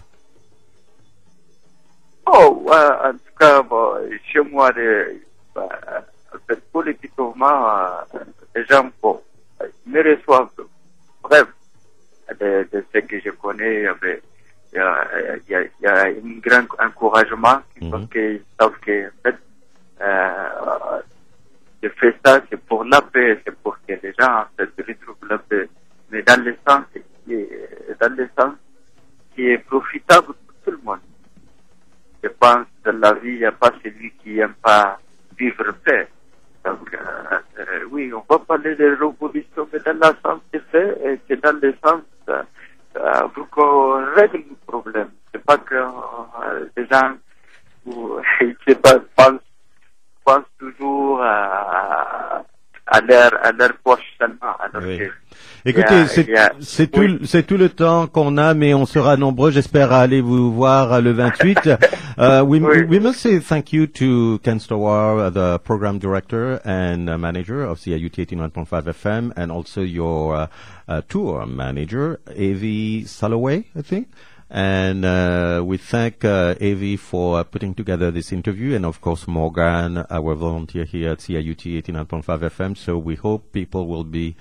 Oh, euh, en tout cas, bon, chez moi, les, bah, politiquement, euh, les gens, bon, ils me reçoivent. Bref, de, de ce que je connais, il y a, y a, y a un grand encouragement, mm-hmm. parce qu'ils savent que, en fait, euh, je fais ça, c'est pour la paix, c'est pour que les gens, en fait, retrouvent la paix. Mais dans le sens qui est, dans le sens qui est profitable pour tout le monde. Je pense que dans la vie, il n'y a pas celui qui n'aime pas vivre paix. Donc, euh, euh, oui, on va parler de révolution, mais dans le sens de fait, et c'est dans le sens euh, euh, pour qu'on règle le problème. C'est pas que euh, les gens ou, qui pensent, pensent toujours à, à, leur, à leur poche seulement. Alors oui. que, Écoutez, yeah, c'est, yeah. c'est, tout, oui. c'est tout le temps qu'on a, mais on sera nombreux, j'espère, à aller vous voir le vingt-huit. uh, we, oui. we must say thank you to Ken Stowar, the program director and uh, manager of C I U T eighty-nine point five F M, and also your uh, uh, tour manager, Avi Salloway, I think. And uh, we thank uh, Avi for uh, putting together this interview, and of course Morgan, our volunteer here at C I U T eighty-nine point five F M. So we hope people will be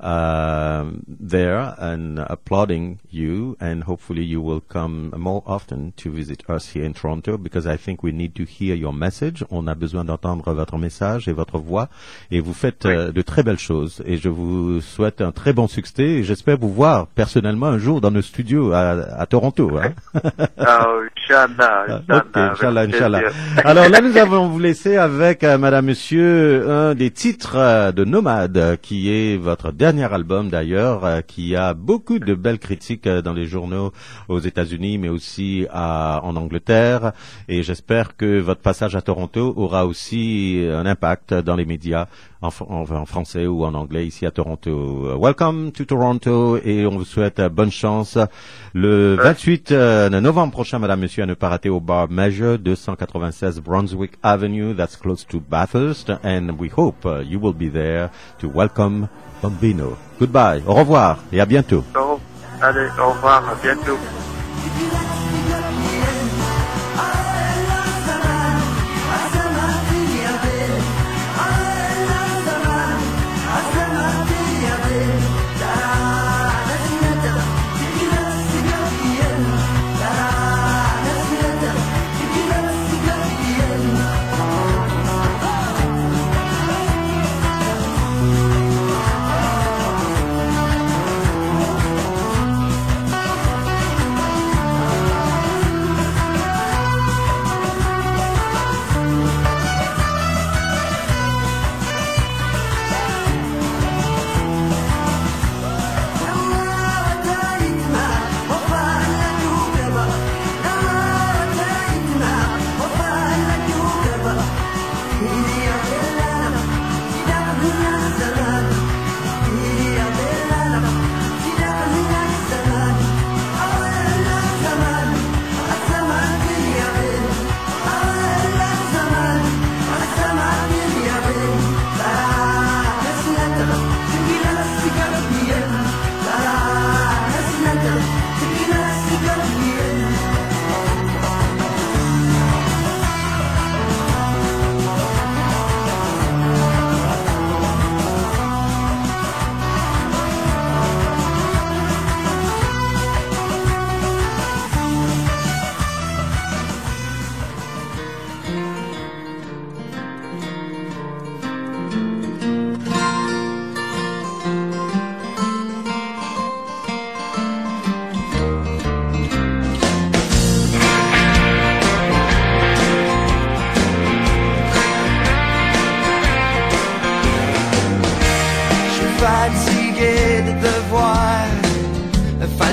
um, there and applauding you, and hopefully you will come more often to visit us here in Toronto, because I think we need to hear your message. On a besoin d'entendre votre message et votre voix, et vous faites oui. euh, de très belles choses, et je vous souhaite un très bon succès, et j'espère vous voir personnellement un jour dans nos studios à, à Toronto. Hein? Oh, Inch'Allah, Inch'Allah, okay, Inch'Allah, Inch'Allah. Alors là, nous allons vous laisser avec, euh, Madame, Monsieur, un des titres euh, de Nomade, qui est votre dernier album d'ailleurs, euh, qui a beaucoup de belles critiques euh, dans les journaux aux États-Unis, mais aussi à, en Angleterre. Et j'espère que votre passage à Toronto aura aussi un impact dans les médias en, en, en français ou en anglais ici à Toronto. Welcome to Toronto, et on vous souhaite euh, bonne chance le vingt-huit novembre prochain, Madame, Monsieur, à ne pas rater au bar Measure, deux cent quatre-vingt-seize Brunswick Avenue, that's close to Bathurst, and we hope uh, you will be there to welcome Bambino. Goodbye, au revoir et à bientôt. Oh, allez, au revoir, à bientôt.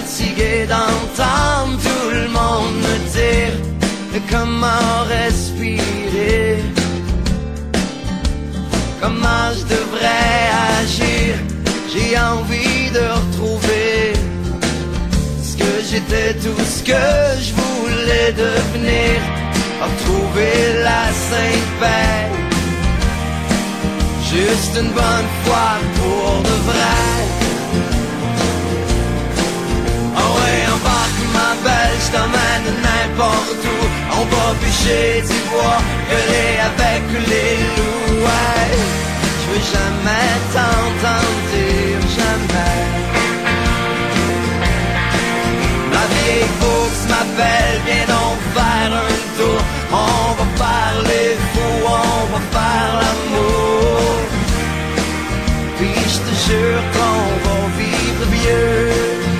fatigué d'entendre tout le monde me dire comment respirer, comment je devrais agir. J'ai envie de retrouver ce que j'étais, tout ce que je voulais devenir. Retrouver la sainte paix, juste une bonne fois pour de vrai. Oh ouais, embarque ma belle, je t'emmène n'importe où. On va pêcher du bois, gueuler avec les loups. Ouais, je veux jamais t'entendre dire jamais. Ma vieille Fox m'appelle, viens donc faire un tour. On va parler fou, on va faire l'amour. Puis je te jure qu'on va vivre vieux.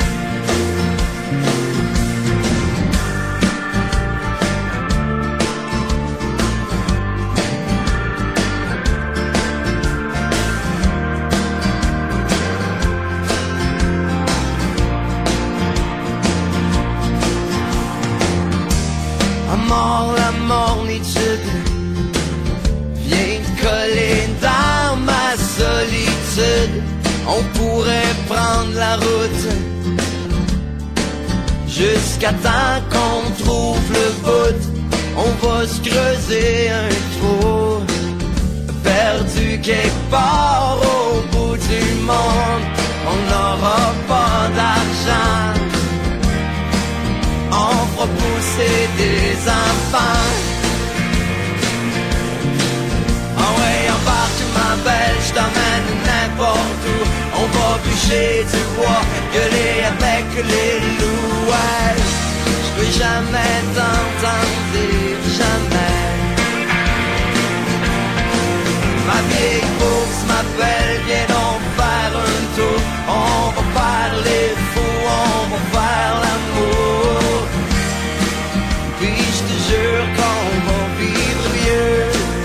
Mort, la mornitude vient de coller dans ma solitude. On pourrait prendre la route jusqu'à temps qu'on trouve le bout. On va se creuser un trou perdu quelque part au bout du monde. On n'aura pas d'argent, on fera pousser des enfants. Ah ouais, embarque ma belle, je t'emmène n'importe où. On va bûcher du bois, gueuler avec les loups. Ouais, je peux jamais t'entendre dire jamais. Ma vieille bourse m'appelle, viens donc faire un tour. On va parler fou, on va faire l'amour. Puis je te jure qu'on va vivre vieux.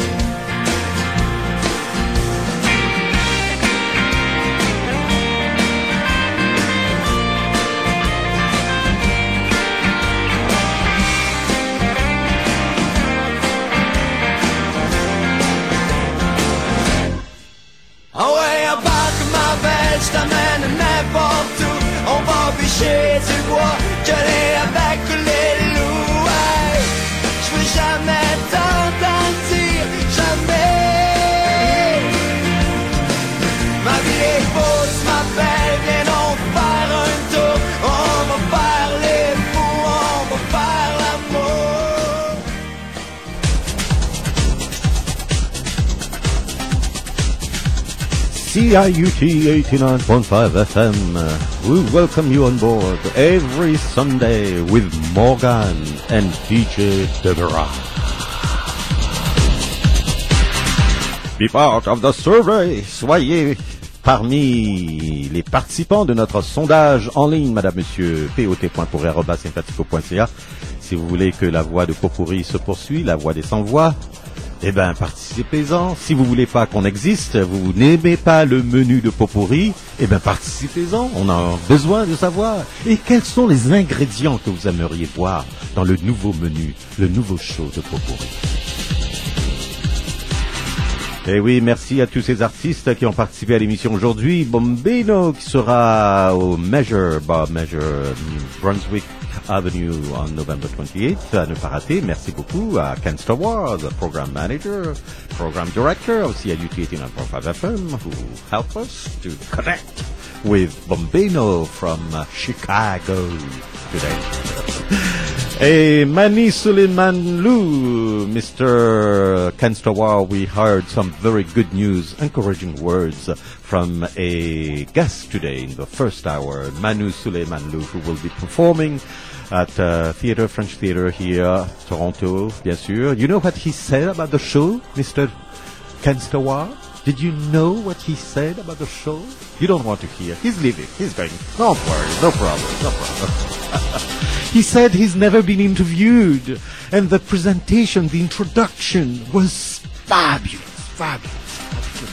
Ah ouais, embarque ma belle, je t'amène n'importe où. On va bûcher du bois, gueuler avec les loups. Ouais, je veux jamais t'entendre dire jamais. Ma vieille bourse m'appelle, viens donc faire un tour. On va parler fou, on va faire l'amour. C I U T eighty-nine point five F M. We welcome you on board every Sunday with Morgan and D J Deborah. Be part of the survey. Soyez parmi les participants de notre sondage en ligne, madame, monsieur, pot point pour arobase sympathico point c a. Si vous voulez que la voix de Popurrí se poursuive, la voix des sans-voix, eh ben, participez-en. Si vous voulez pas qu'on existe, vous n'aimez pas le menu de Popurrí, eh ben, participez-en. On a besoin de savoir. Et quels sont les ingrédients que vous aimeriez voir dans le nouveau menu, le nouveau show de Popurrí? Eh oui, merci à tous ces artistes qui ont participé à l'émission aujourd'hui. Bombino qui sera au Measure, Bob Measure, Brunswick Avenue on November twenty-eighth, à ne pas rater. Merci beaucoup à Ken Stewart, the Program Manager, Program Director of C I U T eighty-nine point five F M, who helped us to connect with Bombino from uh, Chicago today. Hey, Mani Suleimanlou, Mister Ken Stewart, we heard some very good news, encouraging words from a guest today in the first hour, Manu Suleimanlou, who will be performing at uh, Theatre, French Theatre here, Toronto, bien sûr. You know what he said about the show, Mister Ken Stewart? Did you know what he said about the show? You don't want to hear. He's leaving. He's going. Don't worry. No problem. No problem. He said he's never been interviewed, and the presentation, the introduction was fabulous, fabulous,